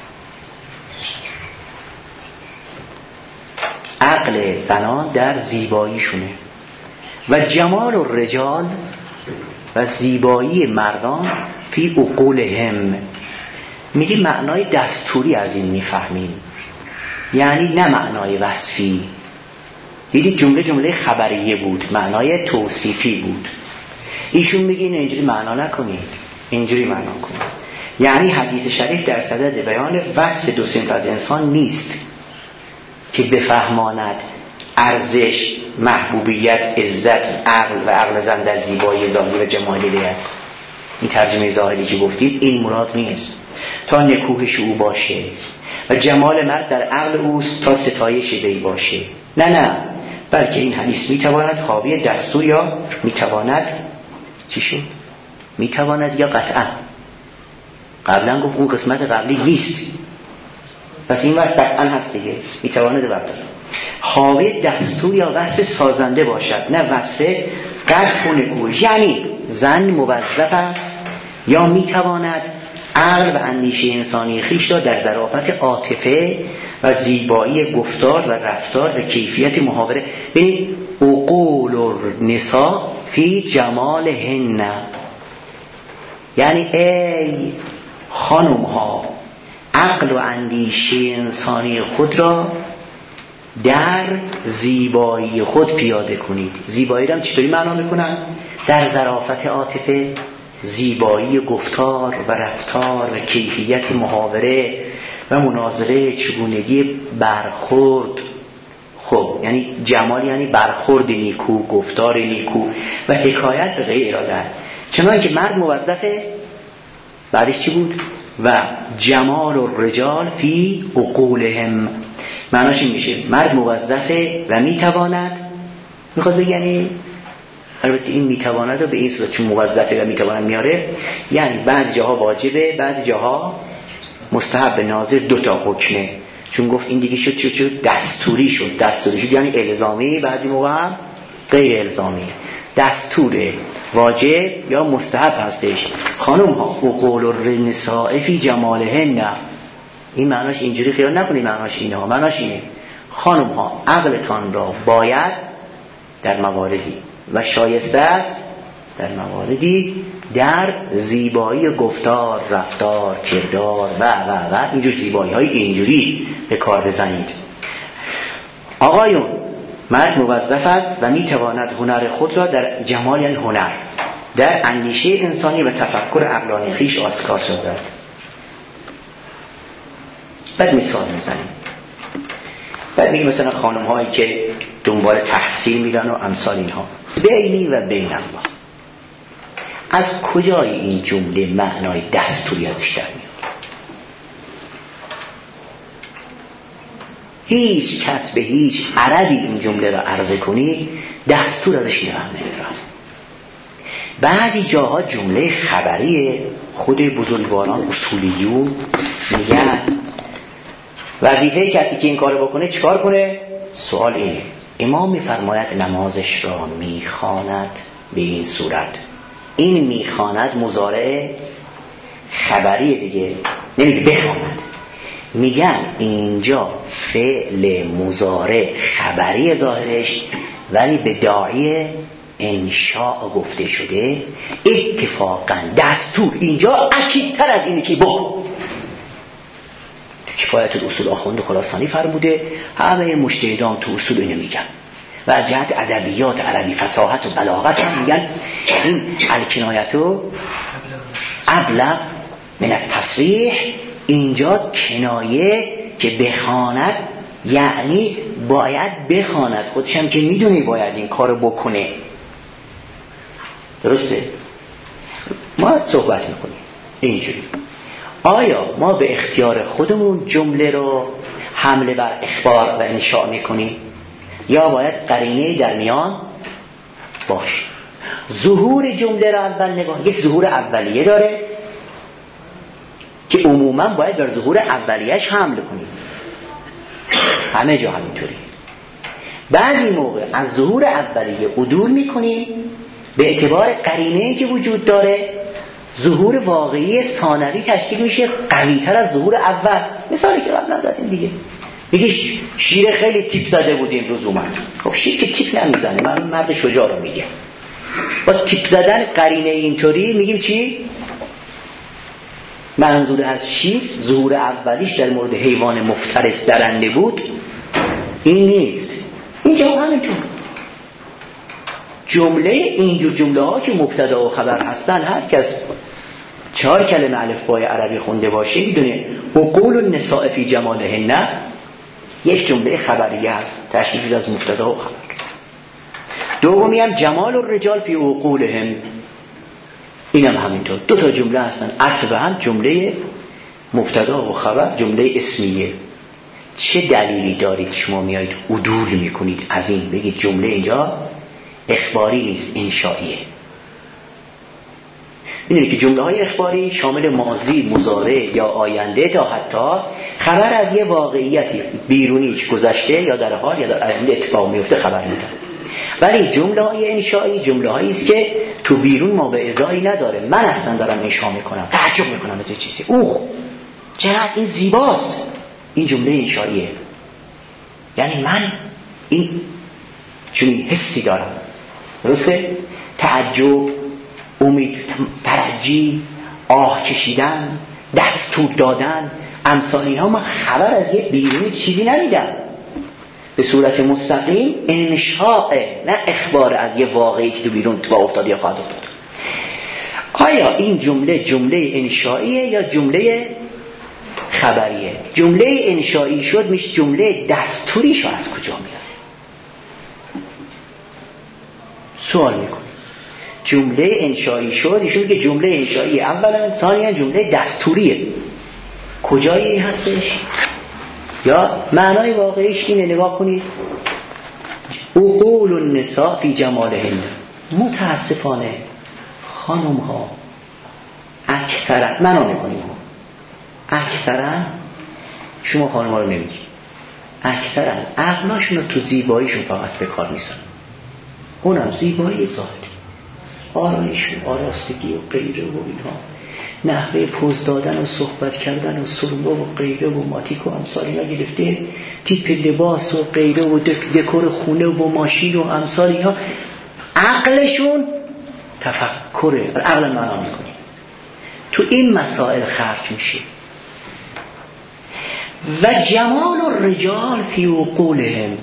عقل زنان در زیباییشونه، و جمال الرجال و زیبایی مردان فی عقولهم. میگه معنای دستوری از این میفهمیم، یعنی نه معنای وصفی. دیدید جمله خبریه بود، معنای توصیفی بود. ایشون میگه این اینجوری معنا نکنید، اینجوری معنا کنید. یعنی حدیث شریف در صدد بیان وصف دو صنف از انسان نیست که بفهماند ارزش، محبوبیت، عزت، عقل و عقل زن در زیبایی ظاهری و جمالی است. این ترجمه ظاهری که گفتید این مراد نیست تا نکوهش او باشه و جمال مرد در عقل اوست تا ستایش وی باشه. نه، بلکه این حدیث میتواند حاوی دستور یا میتواند چی شد؟ میتواند یا قطعا. قبلا گفت اون قسمت قبلی نیست، پس این وقت قطعا هست دیگه، میتواند بردار. حاوی دستور یا وصف سازنده باشد، نه وصف قدح و نکوهش. یعنی زن موظف است یا میتواند عقل و اندیشه انسانی خویش را در ظرافت عاطفه و زیبایی گفتار و رفتار و کیفیت محاوره. ببینید عقول النساء فی جمالهن، یعنی ای خانم ها عقل و اندیشه انسانی خود را در زیبایی خود پیاده کنید. زیبایی را چطوری معنا میکنن؟ در ظرافت عاطفه، زیبایی گفتار و رفتار و کیفیت محاوره و مناظره، چگونگی برخورد. خب یعنی جمال یعنی برخورد نیکو، گفتار نیکو و حکایت به غیر اراده. چنانکه مرد موظفه، بعدش چی بود؟ و جمال الرجال فی عقولهم. معناش این میشه مرد موظفه و میتواند، میخواد بگنی البته این میتواند رو به این صورت چون موظفه و میتواند میاره، یعنی بعضی جاها واجبه، بعضی جاها مستحب. ناظر دوتا حکمه، چون گفت این دیگه شد دستوری شد. دستوری شد یعنی الزامی، بعضی موقع هم غیر الزامی. دستور واجب یا مستحب هستش. خانم ها عقول النساء فی جمالهن، این معناش اینجوری خیال نکنید معناش اینه ها، معناش اینه خانم ها عقلتان را باید در مواردی و شایسته است در مواردی در زیبایی گفتار، رفتار، کردار و اینجور زیبایی های اینجوری به کار بزنید. آقایون مرد موظف است و میتواند هنر خود را در جمال یعنی هنر در اندیشه انسانی و تفکر عقلانی خویش آشکار سازد. بعد مثال میزنیم، بعد میگه مثلا خانم هایی که دنبال تحصیل میرن و امثال اینها. بینی و بین الله، از کجای این جمله معنای دستوری ازش در میاد؟ هیچ کس به هیچ عربی این جمله را عرضه کنی دستور ازش نمیاد. بعضی جاها جمله خبری خود بزرگواران اصولیون میگن وظیفه کسی که این کارو بکنه چیکار کنه؟ سوال اینه، امام میفرماید نمازش را میخواند به این صورت. این میخواند مضارع خبری دیگه، نمیگه بخواند. میگن اینجا فعل مضارع خبری ظاهرش ولی به داعی انشاء گفته شده. اتفاقا دستور اینجا اکیدتر از اینه که بکن. تو کفایت الاصول آخوند خراسانی فرموده همه مجتهدان تو اصول اینو میگن و از جهت ادبیات عربی فصاحت و بلاغت هم میگن این الکنایتو ابلغ من التصریح، اینجا کنایه که بخواند یعنی باید بخواند، خودش هم که میدونه باید این کارو بکنه. درسته؟ ما صحبت میکنیم اینجوری آیا ما به اختیار خودمون جمله رو حمله بر اخبار و انشاء میکنیم یا باید قرینه در میان باشه؟ ظهور جمله رو اول نگاه، یک ظهور اولیه داره که عموما باید بر ظهور اولیهش حمله کنیم، همه جا همینطوری. بعضی موقع از ظهور اولیه عدول میکنیم به اعتبار قرینه‌ای که وجود داره، ظهور واقعی ثانوی تشکیل میشه قوی‌تر از ظهور اول. مثالی که قبلا دادیم دیگه، میگه شیر خیلی تیپ زده بود این روز اومد. خب شیر که تیپ نمیزنه، من مرد شجاع رو میگه. با تیپ زدن قرینه اینطوری میگیم چی؟ منظور از شیر ظهور اولیش در مورد حیوان مفترس درنده بود این نیست. اینجا همینطور جمله اینجور جمله ها که مبتدا و خبر هستن، هر کس 4 کلمه الفبای عربی خونده باشه میدونه عقول النساء فی جمالهن یک جمله خبریه است تشکیل شده از مبتدا و خبر. دومی هم جمال الرجال فی عقولهم، اینم همینطور 2 تا جمله هستن عطف به هم، جمله مبتدا و خبر، جمله اسمیه. چه دلیلی دارید شما میایید عدول میکنید از این بگید جمله اینجا اخباری نیست انشائیه؟ میدونید که جمله های اخباری شامل ماضی، مضارع یا آینده تا حتی خبر از یه واقعیتی بیرونی که گذشته یا در حال یا در آینده اتفاق میفته خبر میدن. ولی جمله های انشایی جمله هایی است که تو بیرون ما به ازایی نداره، من اصلا دارم انشا میکنم، تعجب میکنم از این چیزی، اوه چقدر این زیباست، این جمله انشاییه. یعنی من این چنین حسی دارم، درسته؟ تعجب، امید، ترجی، آه کشیدن، دستور دادن، امثال اینها. من خبر از یه بیرونی چیزی نمیدم، به صورت مستقیم انشاء، نه اخبار از یه واقعی که تو بیرون اتفاق افتاد یا خواهد افتاد. آیا این جمله انشائیه یا جمله خبریه؟ جمله انشایی شد میشه جمله دستوریشو از کجا میاره؟ سوال میکنه. جمله انشایی شد ایشون که جمله انشایی اولا، ثانیا جمله دستوریه، کجای این هستش؟ یا معنای واقعیش اینه، نگاه کنید عقول النساء فی جمالهن. متاسفانه خانم ها اکثرا، منو میکنیم اکثرا، شما خانم ها رو نمیگی، اکثرا عقلاشون رو تو زیباییشون فقط به کار میزنن، اونم زیبایی ظاهری، آرایشون، آراستگی و غیره و اینها، نحوه پوز دادن و صحبت کردن و سرمه و غیره و ماتیک و امثال اینا گرفته، تیپ لباس و غیره و دکور خونه و ماشین و امثال اینا. عقلشون تفکره، عقل معنا میکنیم تو این مسائل خرج میشه. و جمال الرجال فی عقولهم،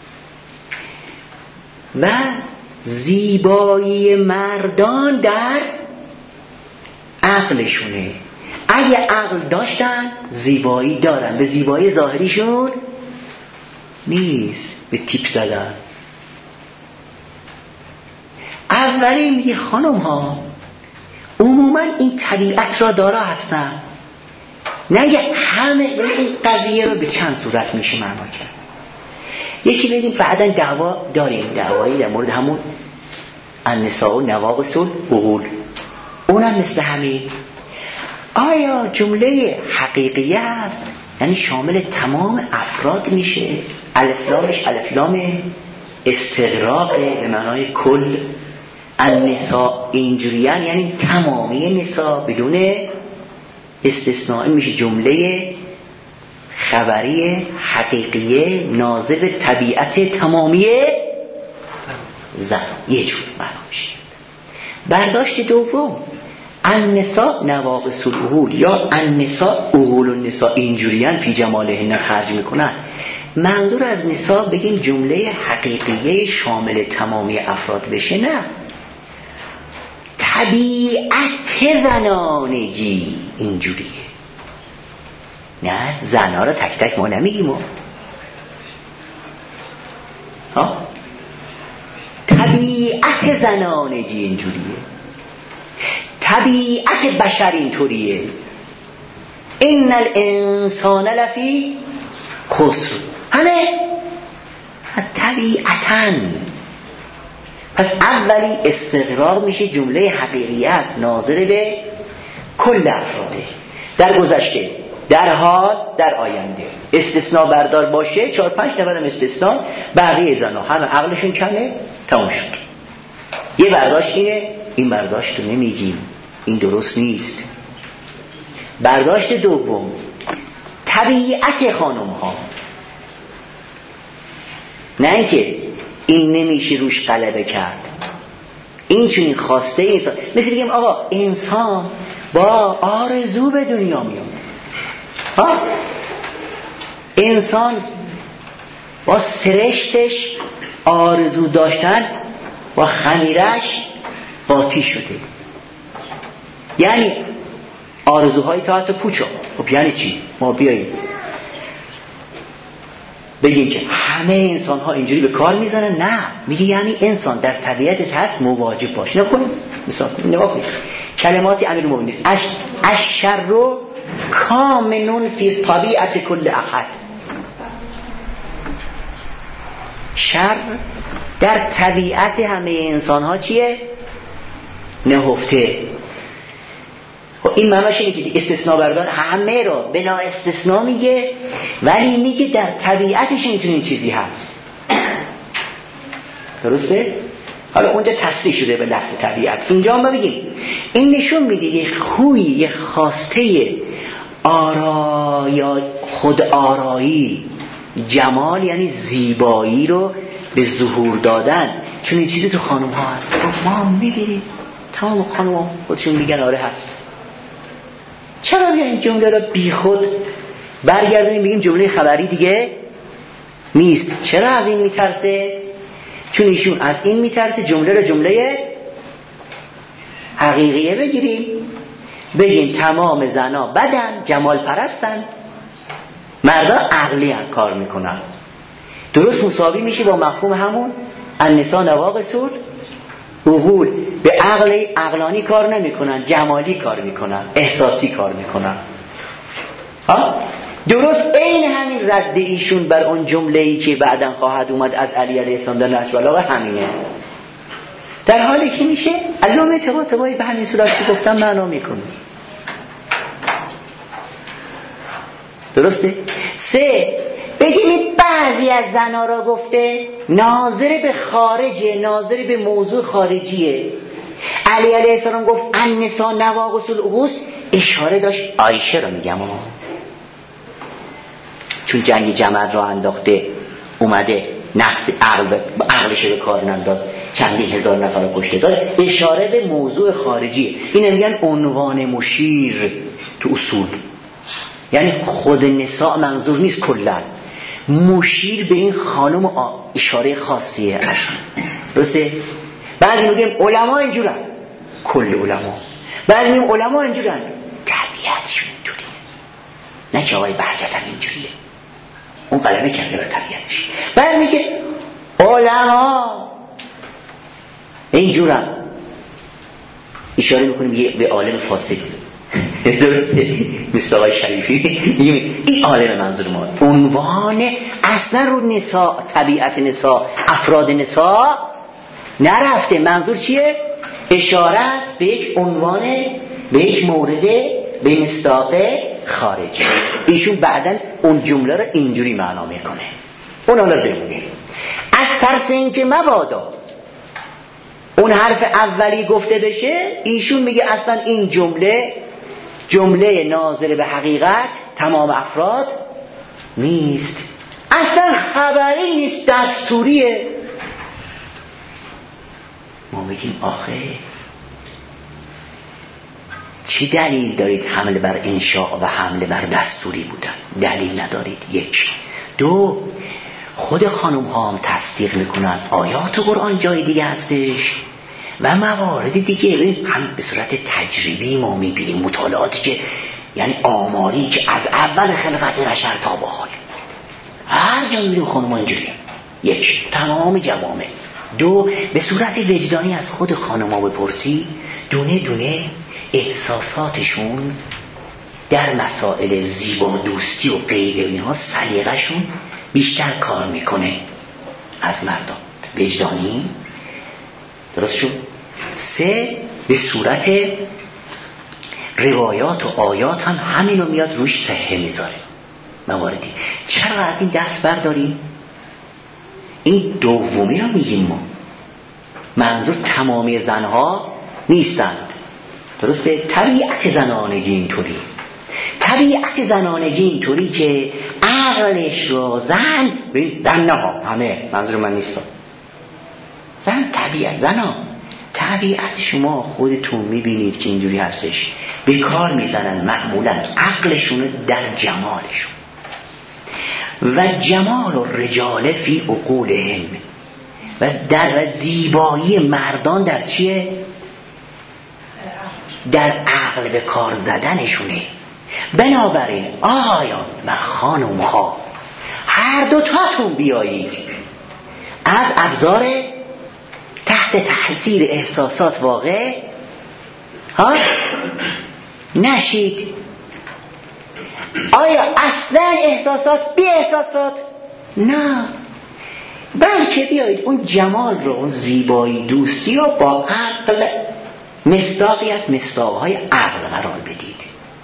و زیبایی مردان در عقلشونه. اگه عقل داشتن زیبایی دارن، به زیبایی ظاهریشون نیست، به تیپ زدن. اولی میگه خانم ها عموما این طبیعت را دارا هستن، نگه همه. این قضیه رو به چند صورت میشه معنا کرد. یکی بگیم بعداً دعوا داریم، دعوایی در مورد همون النساء و نواقص العقول، اونم مثل همین. آیا جمله حقیقیه است یعنی شامل تمام افراد میشه؟ الفلامش الفلام استغراق به معنای کل. النساء اینجوریان یعنی تمامی نساء بدون استثناء، میشه جمله خبری حقیقیه ناظر به طبیعت تمامی زن. یه جور معنا میشه. برداشت دوم النساء نواقص العقول یا النساء عقول النساء اینجوریان فی جمالهن خرج میکنن. منظور از نساء بگیم جمله حقیقیه شامل تمامی افراد بشه؟ نه، طبیعت زنانگی اینجوریه. نه، زنها رو تک تک ما نمیگیم. طبیعت زنانگی اینجوریه، طبیعت بشر اینطوریه. ان الانسان لفی خسر، همه طبیعتاً. پس اولی استقرار میشه جمله حقیقی است ناظر به کل افراده، در گذشته، در حال، در آینده. استثناء بردار باشه 4-5 نفرم استثناء، بقیه زنا همه عقلشون کمه، تمام شد. یه برداشت اینه، این برداشت رو نمیگیم، این درست نیست. برداشت دوم، طبیعت خانم ها، نه اینکه این نمیشه روش غلبه کرد، این چنین خواسته انسان. مثل بگیم آقا انسان با آرزو به دنیا میاد، انسان با سرشتش آرزو داشتن با خمیرش قاطی شده. یعنی آرزوهای تحت پوچا. خب یعنی چی؟ ما بیاییم بگیم که همه انسان ها اینجوری به کار میزنن؟ نه، میگه یعنی انسان در طبیعتش هست مواجب باش. نکنیم مثال کنیم، نگاه کنیم کلمات امیرالمومنین: الشر کامن فی طبیعت کل احد. شر در طبیعت همه انسان ها چیه؟ نهفته. این معناش اینه که استثناء بردار همه را بلا استثناء میگه، ولی میگه در طبیعتش این چیزی هست. درسته؟ حالا اونجا تصریح شده به لفظ طبیعت، اینجا هم بگیم این نشون میده یه خوی، یه خواسته خود آرایی، جمال یعنی زیبایی رو به ظهور دادن. چون این چیزی تو خانم ها هست. ما میبینیم تمام خانم ها خودشون میگن آره هست. چرا این جمله رو بی خود برگردونیم بگیم جمله خبری دیگه نیست؟ چرا از این میترسه؟ چون ایشون از این میترسه جمله رو جمله حقیقیه بگیریم، بگیم تمام زنا بدن، جمال پرستن، مردا عقلی هم کار میکنن. درست مساوی میشه با مفهوم همون النساء نواقص العقول. به عقلانی کار نمیکنن، جمالی کار میکنن، احساسی کار میکنن. درست این همین رد ایشون بر اون جمله‌ای که بعداً خواهد اومد از علی علیه السلام در نهج البلاغه همینه. در حالی که میشه علامه طباطبایی به همین صورت که گفتم معنا میکنه. درسته؟ 3 بگیم بعضی از زنا را گفته ناظر به خارجه، ناظر به موضوع خارجیه. علی علیه السلام گفت النساء نواقص العقول، اشاره داشت عایشه رو میگم چون جنگ جمل را انداخته اومده نقص عقلش به کار ننداز، چندین هزار نفر رو کشته داد، اشاره به موضوع خارجی. این میگن عنوان مشیر تو اصول، یعنی خود نساء منظور نیست، کلا مشیر به این خانم اشاره خاصیه. درسته؟ بعضی میگیم علما اینجورن، کل علما. بعضی میگیم علما اینجورن، طبیعتشون اینجوریه، نه که آقای بهجت هم اینجوریه، اون غلبه کرده بر طبیعتش. بعد میگه علما اینجورن، اشاره میکنیم به عالم فاسد. درسته؟ مثل آقای شریفی این عالم منظور ما، عنوان اصلا رو نساء، طبیعت نساء، افراد نساء نرفته. منظور چیه؟ اشاره است به یک عنوان، به یک مورد به مصداق خارجی. ایشون بعداً اون جمله رو اینجوری معنا میکنه. اون حالا بمونه. از ترس اینکه مبادا اون حرف اولی گفته بشه، ایشون میگه اصلا این جمله ناظر به حقیقت تمام افراد نیست، اصلا خبری نیست، دستوریه. ما میگیم آخه چی دلیل دارید حمل بر انشاء و حمل بر دستوری بودن؟ دلیل ندارید. یک. دو، خود خانم ها هم تصدیق میکنن آیات قرآن جای دیگه هستش و موارد دیگه هم به صورت تجربی ما میبینیم، مطالعاتی که یعنی آماری که از اول خلقت بشر تا به حال هر جا میبینیم خانم ها اینجوریه. یک، تمام جوامع. دو، به صورت وجدانی از خود خانم ها بپرسی، دونه دونه احساساتشون در مسائل زیبا دوستی و غیر اینها سلیقه‌شون بیشتر کار میکنه از مردان. وجدانی. درست شد؟ سه، به صورت روایات و آیات هم همینو میاد روش صحه میذاره مواردی. چرا از این دست برداریم؟ این دومی رو میگیم ما. منظور تمامی زنها نیستند. درسته؟ طبیعت زنانگی اینطوری. طبیعت زنانگی اینطوری که عقلش رو زن نه همه، منظور من نیست، زن طبیعت زنها طبیعت شما خودتون میبینید که اینجوری هستش، به کار میزنن معمولا عقلشون در جمالشون. و جمال الرجال فی عقولهم، و در زیبایی مردان در چیه؟ در عقل به کار زدنشونه. بنابراین آقایان و خانم ها هر دوتاتون بیایید از ابزار تحت تاثیر احساسات واقع نشید. آیا اصلا احساسات بی احساسات؟ نه، بلکه بیایید اون جمال رو، اون زیبایی دوستی رو با عقل مصداقی از مصداقهای عقل قرار بدید.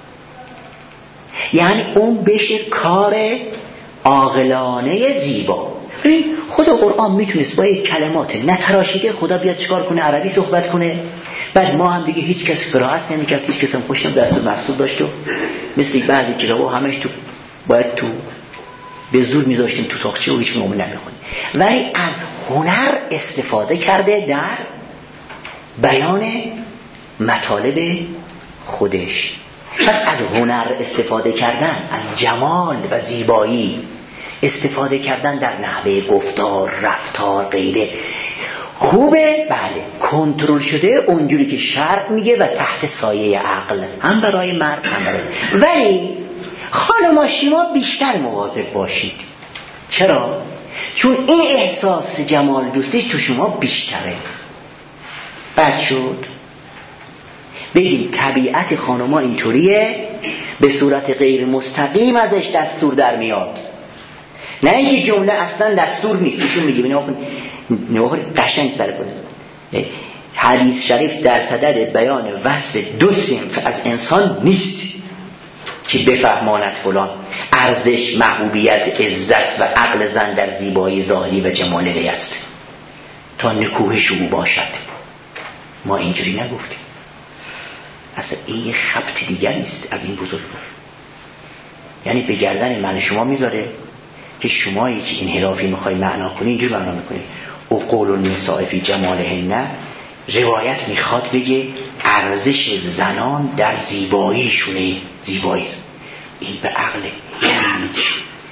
یعنی اون بشه کار عاقلانه زیبا. خود قرآن میتونست با یک کلمات نتراشیده خدا بیاد چیکار کنه؟ عربی صحبت کنه. بعد ما هم دیگه هیچ کس قرائت نمی‌کرد، هیچ کس هم خوش دستور محسوب داشت و مثل بعضی کتابا همش تو باید تو به زور میذاشتیم تو تاقچه و هیچ موقع نمیخونیم. ولی از هنر استفاده کرده در بیان مطالب خودش. پس از هنر استفاده کردن، از جمال و زیبایی استفاده کردن در نحوه گفتار، رفتار، غیره خوبه. بله، کنترل شده اونجوری که شرع میگه و تحت سایه عقل، هم برای مرد هم برای. ولی خانم شما بیشتر مواظب باشید. چرا؟ چون این احساس جمال دوستیش تو شما بیشتره. بد شد بگیم طبیعت خانم‌ها اینطوریه، به صورت غیر مستقیم ازش دستور در میاد. نه اینکه جمله اصلا دستور نیست. ایشون میگه نوخور قشنگ سر کنه. حدیث شریف در صدد بیان وصف دو صنف از انسان نیست که بفهماند فلان ارزش، محبوبیت، عزت و عقل زن در زیبایی ظاهری و جمال وی است تا نکوهش او باشد. ما اینجوری نگفتیم. اصلا این یه خبط دیگری است از این بزرگوار. یعنی به گردن من شما میذاره که شما یک انحرافی میخوای معنا کنی، اینجور معنا میکنی عقول النساء فی جمالهن. روایت میخواد بگه ارزش زنان در زیباییشونه. زیبایی این به عقل هیچ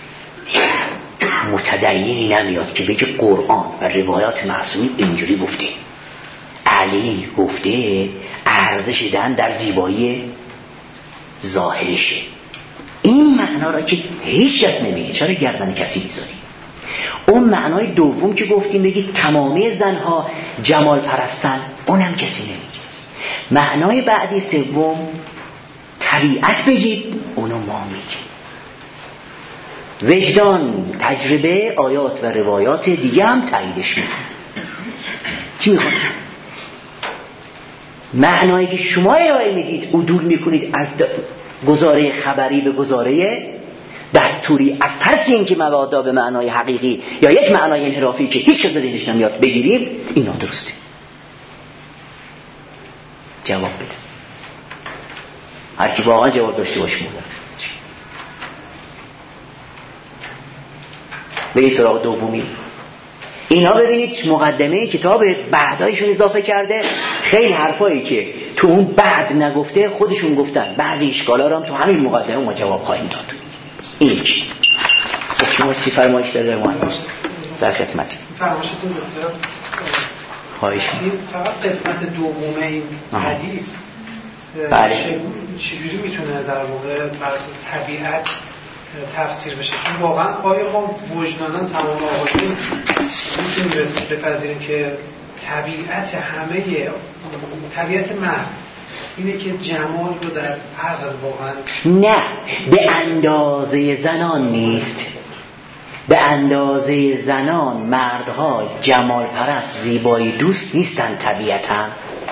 متدینی نمیاد که بگه قرآن و روایات معصومین اینجوری گفته. علی گفته ارزش زن در زیبایی ظاهرشه. این معنا را که هیچ کس نمیگه، چرا گردن کسی میذاری؟ اون معنای دوم که گفتیم بگید تمامی زنها جمال پرستن، اونم کسی نمیگه. معنای بعدی سوم طبیعت بگید، اونو ما میگیم. وجدان، تجربه، آیات و روایات دیگه هم تاییدش میکنه. چی میخواد؟ معنایی که شما ارائه میدید، عدول میکنید از گزاره خبری به گزاره دستوری، از ترس این که مبادا به معنای حقیقی یا یک معنای انحرافی که هیچ کس به ذهنش نمیاد بگیریم، این نادرسته. جواب بده. هر کی واقعا جواب داشته باشه مولا. برید سراغ دومی. اینا ببینید مقدمه کتاب بعدایشون اضافه کرده. خیلی حرفایی که تو اون بعد نگفته خودشون گفتن، بعضی اشکالا رو هم تو همین مقدمه ما جواب خواهیم داد. این چی؟ خب شما چی فرمایش داره مهندس؟ در خدمتی. فرمایشتون بسیار خواهش. فقط قسمت دوم این حدیث بله. چجوری میتونه در واقع بر اساس طبیعت تفسیر بشه؟ چون واقعا آیا ما وجداناً تمام آقایون میتونیم بپذیریم که طبیعت مرد اینه که جمال رو در عقل واقعا نه به اندازه زنان نیست. به اندازه زنان مردها جمال پرست زیبایی دوست نیستن طبیعتاً.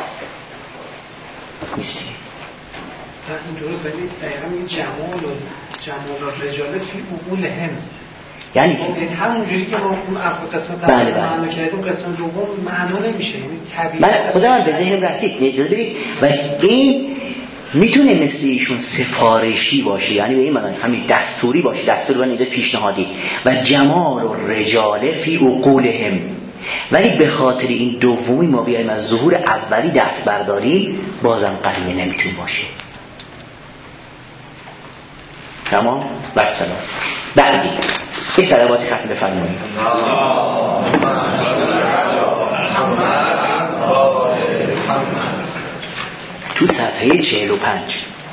نیستی این درست ولی دقیقا این جمال رجاله توی عقولهم، یعنی همونجوری که ما اون قسمت بله معنا کردیم قسمت دوم معنا نمیشه. یعنی طبیعت من خدا من به ذهنم رسید اجازه بدید و این میتونه مثل ایشون سفارشی باشه، یعنی به این معنی همین دستوری باشه، دستور من اینجا پیشنهادی و جمال و رجاله فی عقولهم، ولی به خاطر این دومی ما بیایم از ظهور اولی دست برداریم بازم قرینه نمیتونه باشه. تمام؟ والسلام. بعدی این صلوات ختم بفرمایید. تو صفحه 45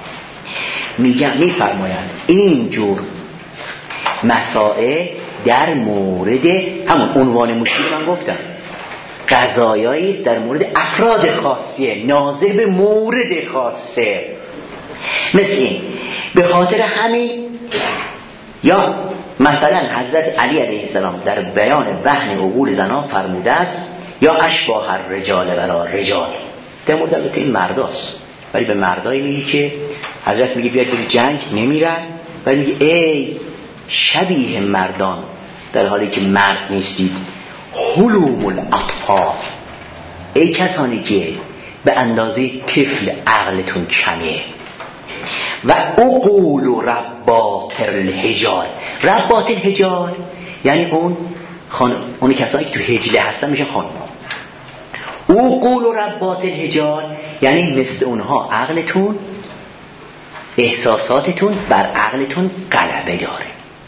میفرمایند اینجور مسائل در مورد همون عنوان مشکل من گفتم قضایایی است در مورد افراد خاصیه، ناظر به مورد خاصه. مثل این به خاطر همین یا مثلا حضرت علی علیه السلام در بیان وهن عقول زنان فرموده است یا اشباه الرجال برا رجال، در مورد البته این مرداست، ولی به مردایی میگه که حضرت میگه بیاید برید جنگ، نمیرن، ولی میگه ای شبیه مردان در حالی که مرد نیستید، حلوم الاطفال، ای کسانی که به اندازه طفل عقلتون کمه، و عقول و ربات الحجال. ربات الحجال یعنی اون کسانی که تو حجله هستن میشن خانم. عقول و ربات الحجال یعنی مثل اونها عقلتون، احساساتتون بر عقلتون غلبه داره.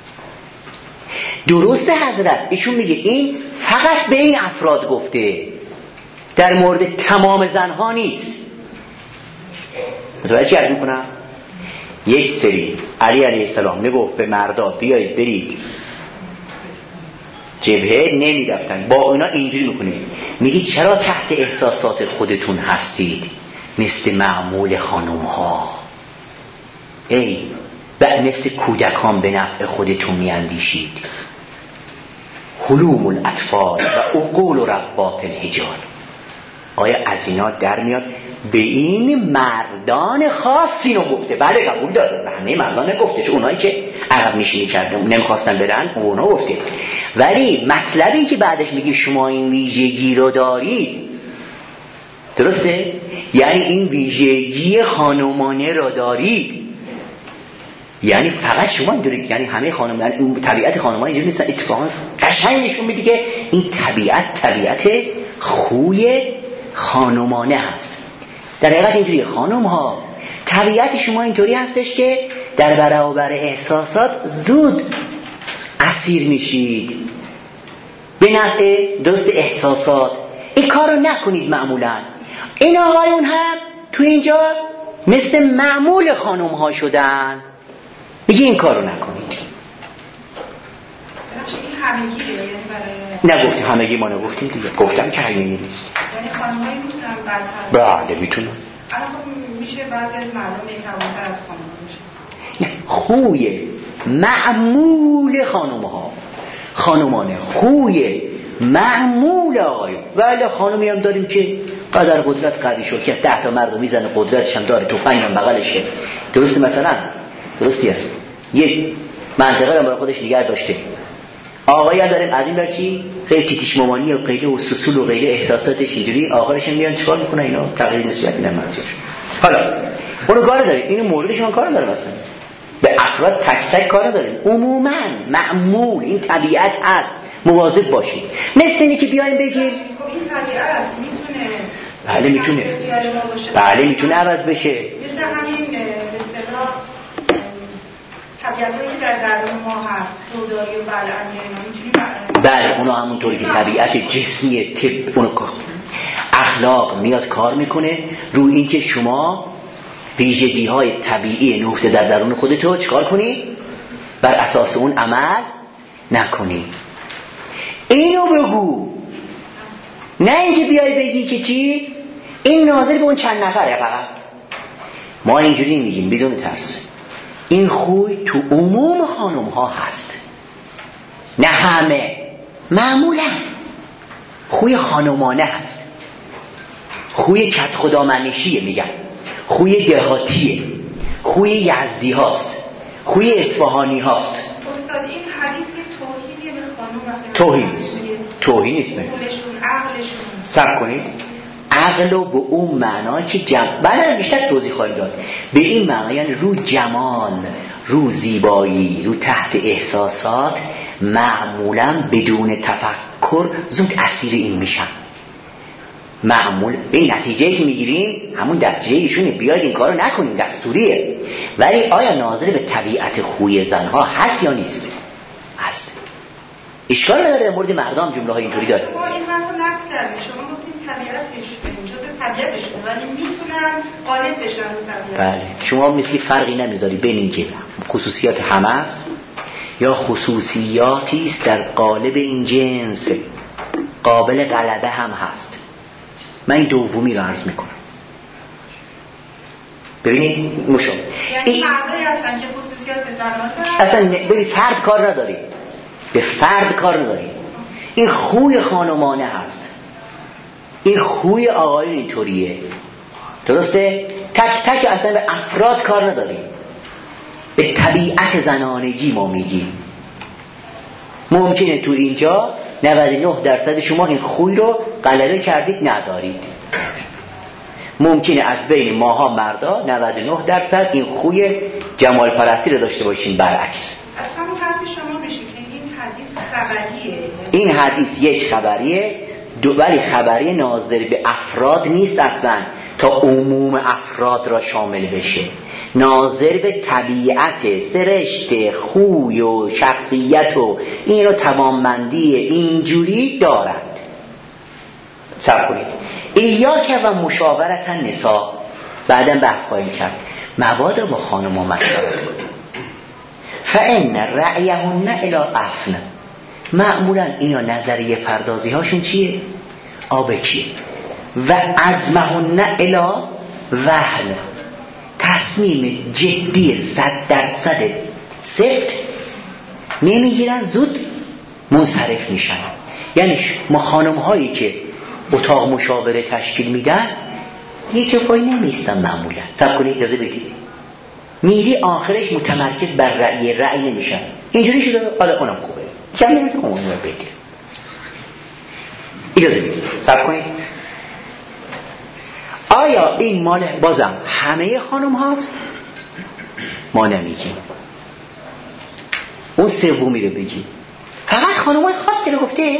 درسته حضرت ایشون میگه این فقط به این افراد گفته، در مورد تمام زنها نیست. متوجه چی عرض میکنم؟ یک سری علی علیه السلام نگفت به مردا بیایید برید جبهه، نمیرفتن، با اونا اینجوری میکنید، میگید چرا تحت احساسات خودتون هستید مثل معمول خانم ها، ای مثل کودکان به نفع خودتون میاندیشید. حلوم الاطفال و عقول و ربات الحجال. آیا از اینا در میاد به این مردان خاصی رو گفته؟ بله قبول داره، به همه مردان گفته، چون اونایی که عقب نشینی کردن نمیخواستن برن اونا گفته، ولی مطلبی که بعدش میگه شما این ویژگی رو دارید، درسته؟ یعنی این ویژگی خانمانه رو دارید، یعنی فقط شما اینطوری، یعنی همه خانمان طبیعت خانمان اینجوری نیستن. اتفاقا قشنگ نشون میده که این طبیعت خوی خانمانه هست. در حقیقت اینجوری خانم ها طبیعت شما اینطوری هستش که در برابر احساسات زود اسیر میشید به نفع درست احساسات. این کار رو نکنید معمولا. این آقایون هم تو اینجا مثل معمول خانم ها شدن، میگه این کار رو نکنید. نگفتیم همگی، ما نگفتیم دیگه، گفتم که همگی نیست. یعنی خانم‌ها میتونن بعد بله میتونن. الان خب میشه بعضی از مردم مهربان‌تر از خانم‌ها باشه. نه، خوی معمول خانم‌ها، خانمانه خوی معمول آقایون. ولی خانمی هم داریم که قدر قدرت قوی شد که 10 تا مرد میزنه، قدرتش هم داره، تفنگ هم بغلشه. درسته؟ مثلا درسته یه منطقه رو برای خودش نگه داشته. آقایی هم داریم از این بر چی؟ خیلی تیتیش مامانی و قیله و سسول و قیله احساساتش اینجوری، آخرش میان چیکار میکنه اینا؟ تغییر نسبت میدن مرزش. حالا اونو کار داریم، اینو موردش من کار دارم اصلا. به افراد تک تک کار داریم. عموما معمول این طبیعت هست، مواظب باشید. مثل اینی که بیایم بگیم خب این طبیعت میتونه بله میتونه، بله میتونه عوض بشه. مثل همین به اصطلاح طبیعتایی که در درون ما هست، سودایی و بلعمی اینا میتونیم بله اونا همونطوری که طبیعت جسمی طب اونو کار، اخلاق میاد کار میکنه روی این که شما ویژگی های طبیعی نهفته در درون خودتو چکار کنی؟ بر اساس اون عمل نکنی. اینو بگو، نه اینکه بیای بگی که چی؟ این ناظر به اون چند نفره. فقط ما اینجوری میگیم بدون ترس. این خوی تو عموم خانم ها هست، نه همه، معمولا خوی خانمانه هست، خوی کت خدامنشیه، میگن خوی دهاتیه، خوی یزدی هاست، خوی اصفهانی هاست. استاد این حدیث توهینیه به خانم؟ توهین نیست. عقلشون صبر کنید، عقل رو به اون معنا که بله بیشتر توضیح خواهیم داد، به این معنا یعنی رو جمال، رو زیبایی، رو تحت احساسات معمولا بدون تفکر زود اسیر این میشن. معمول این نتیجه که میگیریم همون نتیجه ایشونه، بیاید این کارو نکنیم، دستوریه. ولی آیا ناظر به طبیعت خوی زنها هست یا نیست؟ هست. اشکال نداره در مورد مردم جمله های اینطوری داره. شما این حرفو نقص کردید، شما گفتید طبیعتش جزء طبیعتشونه ولی میتونن غالب بشن رو طبیعت. بله شما مثلی فرقی نمیذاری بین اینکه خصوصیات همه است یا خصوصیاتی است در قالب این جنس قابل غلبه هم هست. من این دومی رو عرض میکنم. ببینید مشابه یعنی مردایی هستن که خصوصیات زنان اصلا ببین فرد کار نداری، به فرد کار نداری. این خوی خانمانه هست، این خوی آقایون اینطوریه، درسته؟ تک تک اصلا به افراد کار نداری، به طبیعت زنانگی ما میگیم. ممکنه تو اینجا 99% شما این خوی رو غلبه کردید ندارید، ممکنه از بین ماها مردا 99% این خوی جمال پرستی رو داشته باشین برعکس. اصلا حرف شما بشه که این حدیث خبریه، این حدیث یک خبریه ولی خبری ناظر به افراد نیست اصلا تا عموم افراد را شامل بشه، ناظر به طبیعت سرشت خوی و شخصیت و این رو توانمندی اینجوری دارد. صبر کنید. ایاک و مشاورت النساء بعداً بحث خواهیم کرد، مبادا با خانم ها مشورت کنید. فان رأیهن الی عفن، معمولا اینا نظریه پردازی هاشون چیه؟ آبکیه. و عزمهن الی وهن، تصمیم جدی 100% سفت نمیگیرن، زود منصرف میشن. یعنی ما خانم هایی که اتاق مشاوره تشکیل میدن هیچ جایی نمیستن معمولا. صبر کنید اجازه بدید، میری آخرش متمرکز بر رأی نمیشن. اینجوری شده حالا اونم خوبه کم نمیتونه اون رو بگیر. اجازه بدید صبر کنید. آیا این مال بازم همه خانم هاست؟ ما نمیگیم. اون سومی رو بگیم. فقط خانم های خاصی رو گفته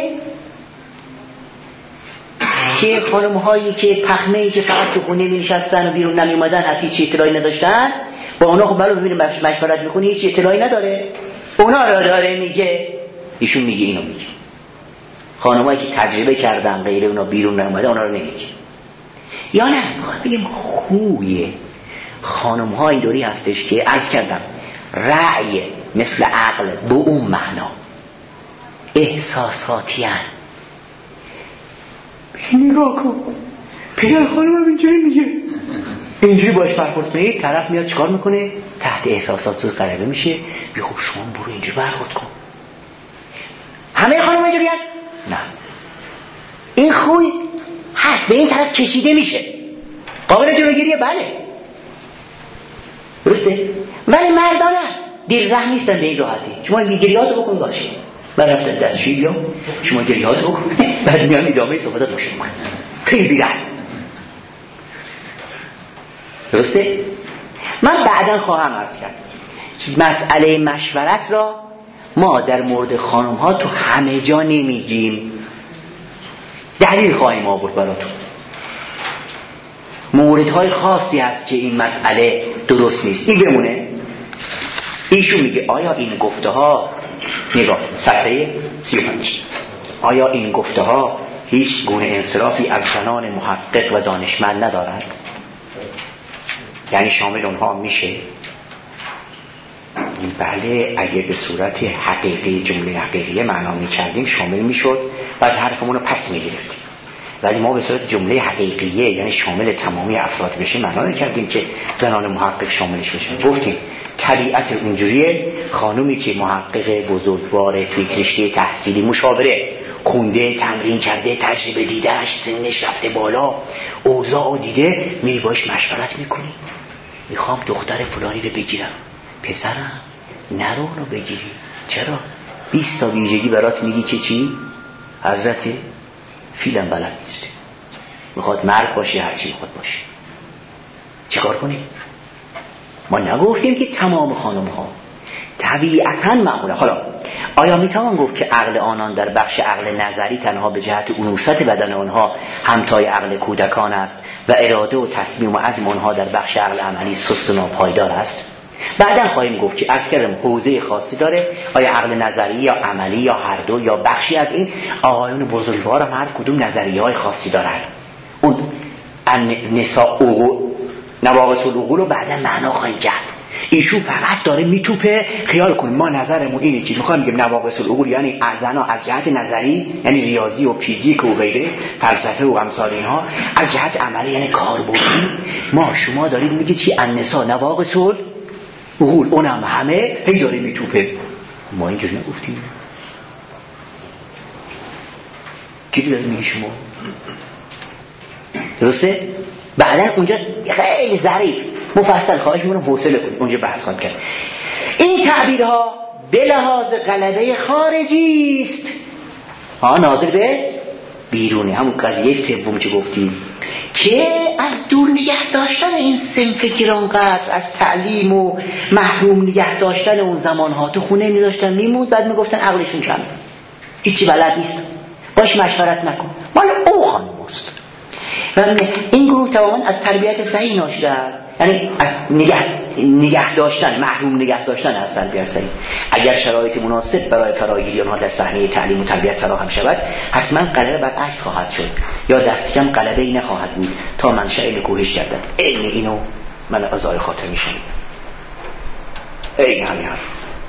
که خانم هایی که پخمه‌ای که فقط تو خونه می نشستن و بیرون نمی اومدن، از هیچ اطلاعی نداشتن، با اونا خب بلو ببینیم مشورت میکنی هیچ اطلاعی نداره، اونا رو داره میگه. ایشون میگه اینو میگه. خانم هایی که تجربه کردن غیر اونا بیرون نمی اومدن اونا رو نمیگه. یا نه بگیم خویه خانم ها این دوری هستش که عرض کردم رأی مثل عقل به اون معنا احساساتی هن. نگاه کن پدر خانم هم اینجوری میگه، اینجوری باش برخورد کنید، طرف میاد چکار میکنه؟ تحت احساسات رو غلبه میشه. بیا خب شما برو اینجوری برخورد کن. همه خانم اینجوری هن؟ نه، این خوی هست به این طرف کشیده میشه، قابل جلوگیریه، بله درسته، ولی مردانه دیر ره نیستن به این راحتی. شما این گریهاتو بکن باشه، من رفتم دستشویی بیام، شما گریهاتو بکن، بعد میام ادامه صحبتات باشه بکن خیلی بیرن. درسته؟ من بعداً خواهم عرض کرد مسئله مشورت را ما در مورد خانم ها تو همه جا نمیگیم، دلیل خواهیم آورد براتون. موردهای خاصی هست که این مسئله درست نیست. این بمونه. ایشون میگه آیا این گفته ها، نگاه صفحه 35، آیا این گفته ها هیچ گونه انصرافی از زنان محقق و دانشمند ندارد؟ یعنی شامل اونها میشه؟ بله، اگه به صورت حقیقی جمله حقیقیه معنا میکردیم شامل میشد، بعد حرفمون رو پس میگرفتیم. ولی ما به صورت جمله حقیقیه یعنی شامل تمامی افراد بشه معنا نکردیم که زنان محقق شاملش بشن. گفتیم طبیعت اونجوریه. خانومی که محقق بزرگوار توی رشته تحصیلی مشاوره خونده، تمرین کرده، تجربه دیدهش، سنش رفته بالا، اوضاع دیده، میری باش مشورت میکنی، میخوام دختر فلانی رو بگیرم. پسرم نرو اونو بگیری. چرا؟ 20 تا ویژگی برات میگی که چی؟ حضرت فیلم بلد نیست، میخواد مرد باشی، هرچی میخواد باشی. چیکار کنیم؟ ما نگفتیم که تمام خانم ها طبیعتاً معموله. حالا آیا میتوان گفت که عقل آنان در بخش عقل نظری تنها به جهت انوثت بدن آنها همتای عقل کودکان است و اراده و تصمیم و عزم آنها در بخش عقل عملی سست و ناپایدار است؟ بعداً خواهیم گفت که از کردم حوزه خاصی داره. آیا عقل نظری یا عملی یا هر دو یا بخشی از این؟ آقایون بزرگوار هم هر کدوم نظریه‌های خاصی دارن. اون نواقص العقول رو بعداً معنا خواهیم کرد. ایشون فقط داره میتوپه. خیال کنیم ما نظرمون اینه که میخوایم بگیم نواقص العقول یعنی زنا از جهت نظری، یعنی ریاضی و فیزیک و غیره، فلسفه و امثال اینها، از جهت عملی یعنی کاربردی. ما شما دارید میگید چی؟ النساء نواقص العقول، اونم همه هی داره میتوپه. ما اینجوری نگفتیم. کی داره میگی شما؟ درسته؟ بعدن اونجا خیلی ظریف مفصل خواهش میکنم حوصله کنید اونجا بحث خواهم کرد. این تعبیرها به لحاظ غلبه خارجی است، ناظر به بیرونه. همون قضیه سوم که گفتیم که از دور نگه داشتن این صنف گرانقدر از تعلیم و محروم نگه داشتن اون زمانها تو خونه میذاشتن میمود، بعد میگفتن عقلشون کمه، هیچی بلد نیست، باش مشورت نکن، مال او خانم است. و این گروه تماما از تربیت صحیح ناشده است، یعنی از نگه داشتن، محروم نگه داشتن از تربیت صحیح. اگر شرایط مناسب برای فراگیری آنها در صحنه تعلیم و تربیت فراهم شود، حتما غلبه بر عکس خواهد شد یا دست کم غلبه ای نخواهد بود تا منشأ نکوهش گردد. اینو من از آقای خاتمی شنیدم. همین حرف.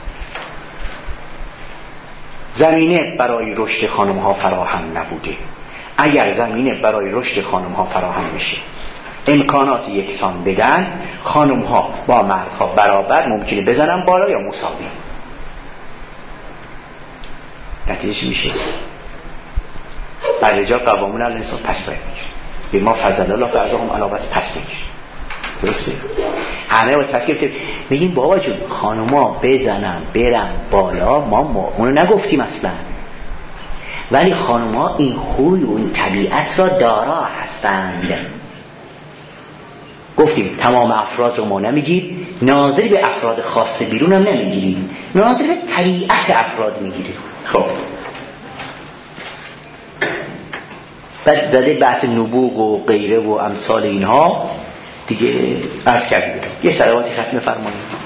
زمینه برای رشد خانم ها فراهم نبوده. اگر زمینه برای رشد خانم ها فراهم میشه، امکانات یکسان بدن، خانم ها با مردها برابر ممکنه بزنن بالا یا مساوی. نتیجه میشه الرجال قوامون علی النساء پس باید میگیره. به ما فضل الله بعضهم علاوه پس میگیره. درسته؟ همه باید پس گرفته. میگیم بابا جون خانوما بزنن برن بالا، ما اونو نگفتیم اصلا، ولی خانوما این خوی و این طبیعت را دارا هستند. گفتیم تمام افراد رو ما نمیگیم، ناظر به افراد خاص بیرون هم نمیگیریم، ناظر به طبیعت افراد میگیریم. خب بعد زده بحث نبوغ و غیره و امثال اینها دیگه عرض کردیم. یه صلواتی ختم فرمایید.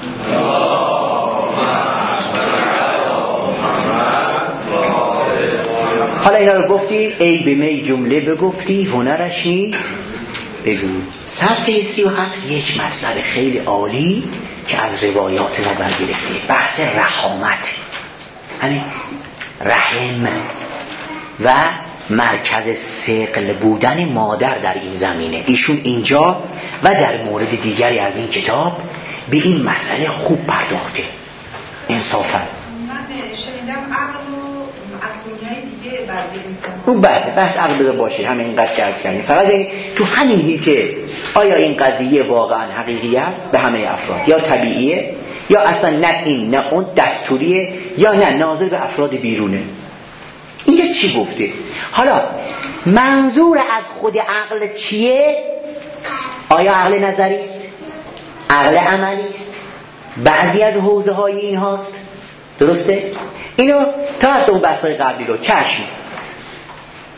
حالا اینا رو گفتیم، ای به می جمله بگفتی هنرش نیست بگو. صفحه 37 یک مطلب خیلی عالی که از روایات ما برگرفته، بحث رحامت، همین رحم و مرکز ثقل بودن مادر در این زمینه. ایشون اینجا و در مورد دیگری از این کتاب به این مسئله خوب پرداخته. انصافا من شنیدم عقل و از دنیای دیگه بعضی انسان اون بحث عقل بذار باشه، همه این قضیه عرض کردیم. فقط تو همین هیته آیا این قضیه واقعا حقیقی است به همه افراد یا طبیعیه یا اصلا نه این نه اون دستوریه یا نه ناظر به افراد بیرونه. اینجا چی گفته؟ حالا منظور از خود عقل چیه؟ آیا عقل نظری است؟ عقل عملی است؟ بعضی از حوزه های این هاست؟ درسته؟ اینو تا حتی اون بحثای قبلی رو چشم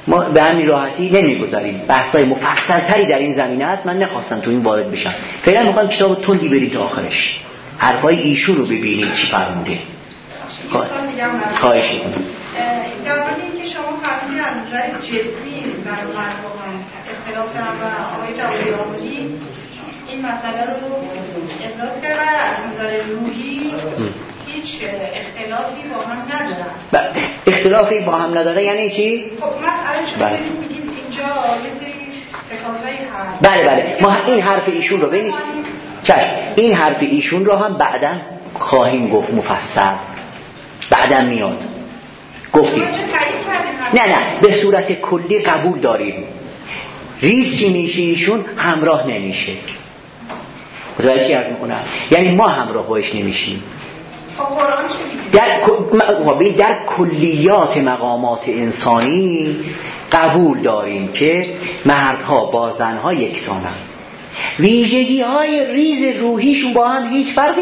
ما به همین راحتی نمیگذاریم. بحث‌های مفصل‌تری در این زمینه است، من نخواستم تو این وارد بشم. فعلا می‌خوام کتاب تندی بریم تا آخرش، حرفای ایشون رو ببینید چی فرموده. خواهش می‌کنم. در مورد اینکه شما فرمودید از نظر جسمی در مرحوم اختلاف و آقای جوادی آملی این مسئله رو ابراز کرد و از نظر روحی هیچ اختلافی با هم ندارن. اختلافی با هم نداره یعنی چی؟ خب مثلا شما میگید اینجا یه سری سکانس‌هایی هست. بله ما این حرف ایشون رو ببینید. این حرف ایشون رو هم بعداً خواهیم گفت مفصل. بعداً میاد. گفتیم. نه به صورت کلی قبول داریم. ریسکی میشه ایشون همراه نمیشه. متوجه چی عرض میکنم؟ یعنی ما همراه باش نمیشیم. در کلیات مقامات انسانی قبول داریم که مردها با زنها یکسانند. ویژگی های ریز روحیشون با هم هیچ فرقی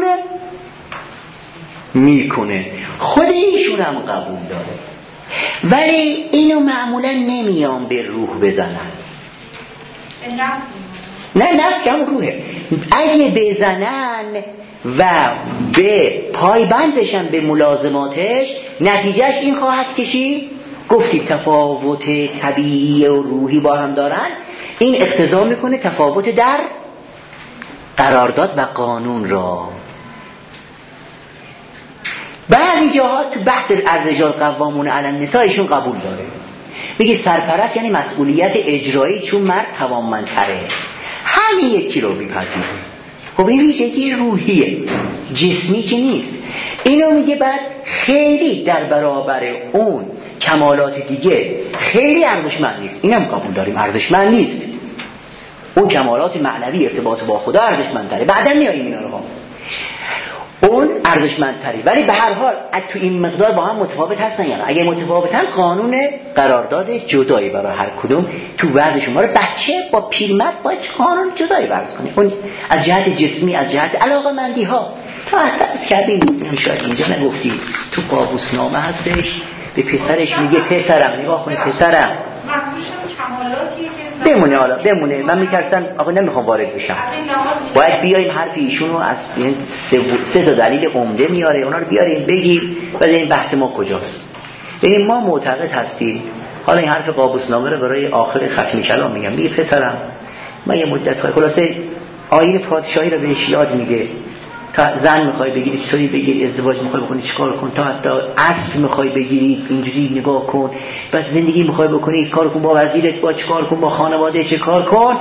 میکنه. خود ایشون هم قبول داره، ولی اینو معمولا نمیان به روح بزنن. نه نفس که هم روحه. اگه بزنن و به پایبند بشن به ملازماتش، نتیجهش این خواهد کشید. گفتیم تفاوت طبیعی و روحی با هم دارن، این اقتضا میکنه تفاوت در قرارداد و قانون را. بعضی جاها تو بحث الرجال قوامون علی النساء ایشون قبول داره، میگه سرپرست یعنی مسئولیت اجرایی چون مرد توانمندتره، همین یکی رو میپذیره. خب این ویژگی روحیه، جسمی که نیست. اینو میگه بعد خیلی در برابر اون کمالات دیگه خیلی ارزشمند نیست. اینم قبول داریم ارزشمند نیست. اون کمالات معنوی ارتباط با خدا ارزشمندتره، بعداً میاییم اینا رو. اون ارزشمندتره، ولی به هر حال تو این مقدار با هم متفاوت هستن. یعنی اگه متفاوتن قانون قرارداد جدایی برای هر کدوم تو وضع شما رو. بچه با پیرمرد باید قانون جدایی وضع کنه، اون از جهت جسمی، از جهت علاقه‌مندی ها. تا حتی کردیم شاید اینجا نگفتی تو قابوسنامه هستش، به پسرش میگه پسرم نگاه کن پسرم، کمالاتیه که بمونه. من میترسم آقا نمیخوام وارد بشم. باید بیایم حرف ایشونو از سه تا دلیل عمده میاره، اونا رو بیاریم بگیم بعد این بحث ما کجاست. ببین ما معتقد هستیم، حالا این حرف قابوسنامه رو برای آخر ختم کلام میگم، میگه پسرم من یه مدت خلاصه آیین پادشاهی رو بهش یاد میگه، تا زن میخوای بگیری چطوری بگیری، ازدواج میخوای بکنی چیکار کن، تا حتی اسب میخوای بگیری اینجوری نگاه کن، بعد زندگی میخوای بکنی کار کن، با وزیرت با چیکار کن، با خانواده چه کار کن،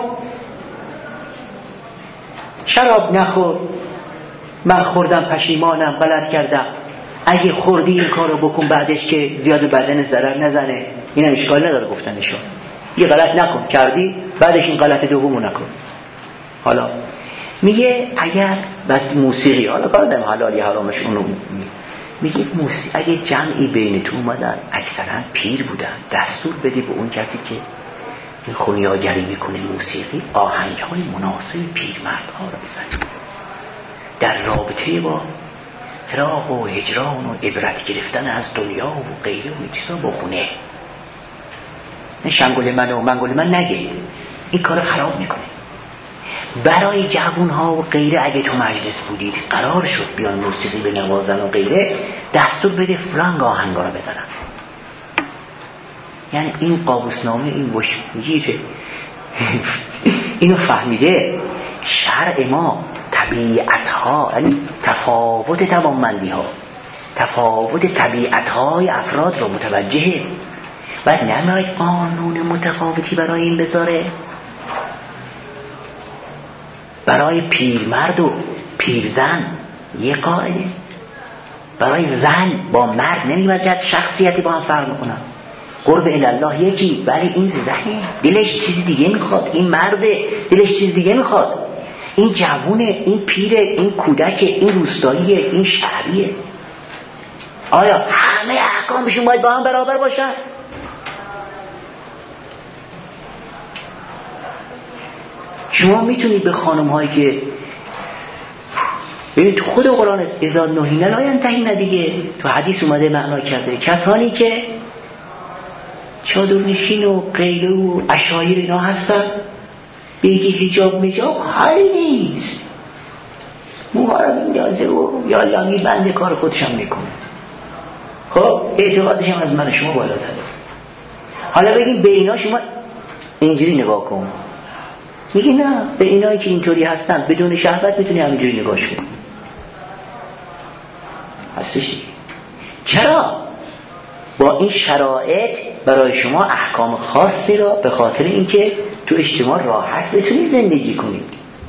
شراب نخور، من خوردم پشیمانم غلط کردم، اگه خوردی این کارو بکن بعدش که زیاد بدن ضرر نزنه، اینم اشکال نداره گفتنشو، یه غلط نکن کردی بعدش این غلط دومو نکن. حالا میگه اگر بعد موسیقی، حالا کار دارم حلالی حرامش اونو میگه موسیقی، اگه جمعی بین تو اومدن اکثرا پیر بودن، دستور بدی به اون کسی که این خونیاگری میکنه موسیقی آهنگهای مناسب پیرمردها رو بزن، در رابطه با فراق و هجران و عبرت گرفتن از دنیا و غیره و چیزا با خونه. نه شنگل من و منگل من نگه، این کار خراب میکنه. برای جوانها و غیره اگه تو مجلس بودید قرار شد بیان موسیقی به نوازن و غیره، دستور بده فلان آهنگا رو بزنن. یعنی این قابوسنامه این میگه اینو فهمیده شرع ما طبیعتها، یعنی تفاوت توانمندی ها، تفاوت طبیعت های افراد رو متوجهه و نمیاد قانون متفاوتی برای این بذاره. برای پیرمرد و پیرزن یه قاعده، برای زن با مرد نمی‌وجد شخصیتی با هم فرق میکنن، قرب الله یکی، ولی این زنه دلش چیز دیگه میخواد، این مرد دلش چیز دیگه میخواد، این جوونه، این پیره، این کودک، این روستاییه، این شهریه. آیا همه احکامشون باید با هم برابر باشن؟ شما میتونید به خانم هایی که ببینید تو خود قرآن است اذا نهینا لا ینتهینا، دیگه تو حدیث اومده معنا کرده کسانی که چادرنشین و غیره و اشایر اینا هستن، بگی حجاب مجاب حالی نیست، موها رو میندازه و یا میبنده، کار خودشم میکنه. خب اعتقادش هم از من شما بالاتره. حالا بگیم به اینا شما اینجوری نگاه کن، میگی نه، به اینایی که اینطوری هستن بدون شهوت میتونی همینجوری نگاهش کن. هستش. چرا؟ با این شرایط برای شما احکام خاصی را به خاطر اینکه تو اجتماع راحت بتونید زندگی کنید،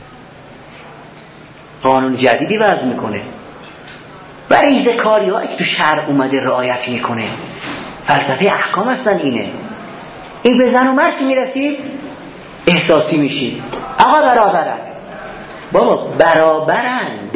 قانون جدیدی وضع میکنه، برای ذکاری هایی که تو شرع اومده رعایت میکنه. فلسفه احکام هستن اینه. این به زن و مرد که میرسید احساسی میشید، آقا برابرن، بابا برابرند،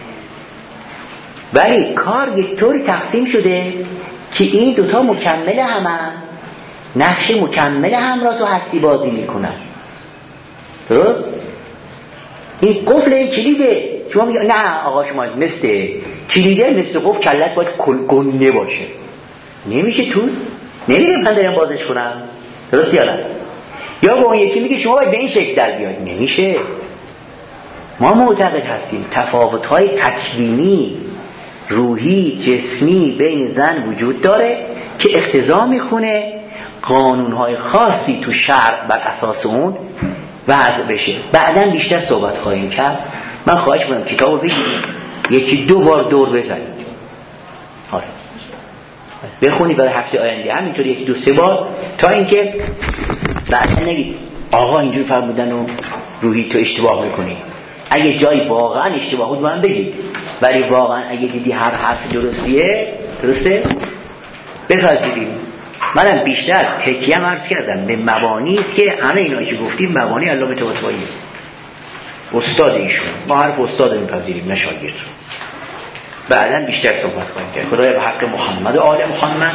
ولی کار یک طوری تقسیم شده که این دوتا مکمل همن، نقش مکمل هم را تو هستی بازی میکنن. درست؟ این قفل این کلیده. شما میگه نه آقا شما مثل کلیده، مثل قفل کلت باید گنده باشه، نمیشه تو نمیگه من دارم بازش کنم. درست یا نه؟ یا با اون یکی میگه شما باید به این شکل در بیاید، نمیشه. ما معتقد هستیم تفاوت‌های تکوینی، روحی، جسمی بین زن وجود داره که اقتضا میخونه قانون‌های خاصی تو شرع بر اساس اون وضع بشه. بعداً بیشتر صحبت خواهیم کرد. من خواهش می‌کنم کتابو بگیرید، یکی دو بار دور بزنید، آره بخونی برای هفته آینده، همینطور یک دو سه بار، تا اینکه بعد نگید آقا اینجور فرمودن و روحی تو اشتباه میکنی. اگه جایی واقعا اشتباه بود من بگید، ولی واقعا اگه دیدی هر حرف درسته بپذیریم. منم بیشتر تکیه‌ام عرض کردم به مبانی است که همه اینایی که گفتیم مبانی علامه طباطبایی استاد ایشون، ما حرف استاد میپذیریم نه شاگرد. بعداً بیشتر صحبت کنیم که خدای به حق محمد و آل محمد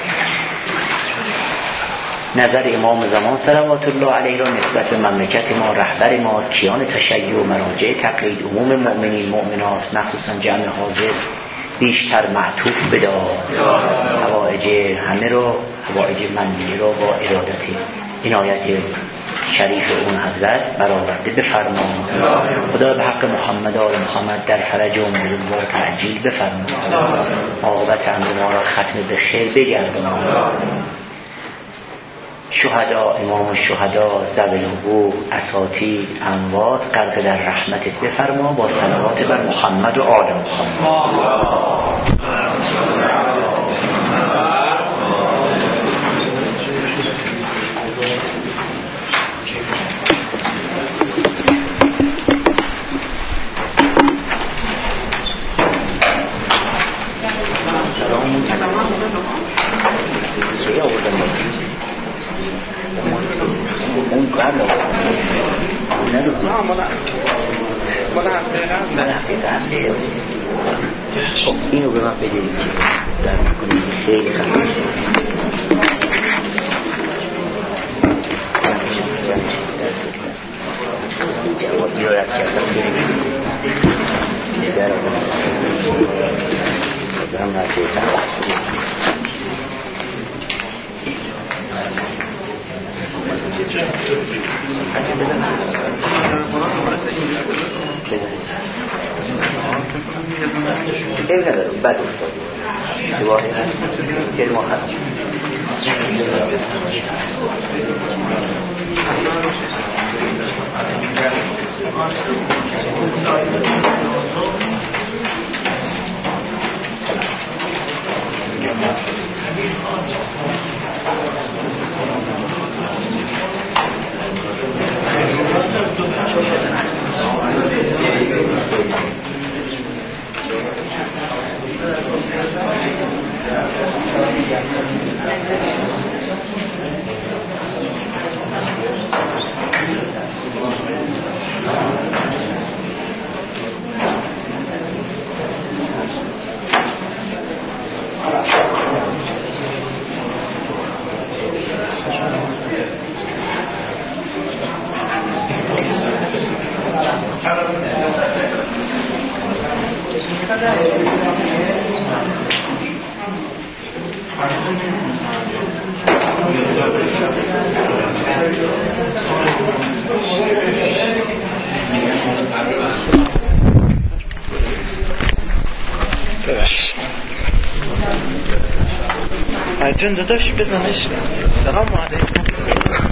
نظر امام زمان صلوات الله علیه را نسبت به مملکت ما، رهبر ما، کیان تشیع و مراجع تقلید، عموم مؤمنین مؤمنات مخصوصا جمع حاضر بیشتر معطوف بدار، حوائج همه را، حوائج منی را با ارادت عنایت شریف اون حضرت برآورده بفرما. خدا به حق محمد و آل محمد در فرج و امور و تعجیل بفرما. عاقبت امر ما را ختم به خیر بگردان. شهدا، امام الشهدا، ذوی الحقوق، اساطیر، اموات غرق در رحمتت بفرما با صلوات بر محمد و آل محمد. اون کار نه مالا هفته خب اینو به من بدهید که در میکنید خیلی خسته جوابی رو رد کردم در آدم نرده تنبخت این ندارم بد افتاد دواره هست که ما هست جون داداش بزنش. سلام علیکم.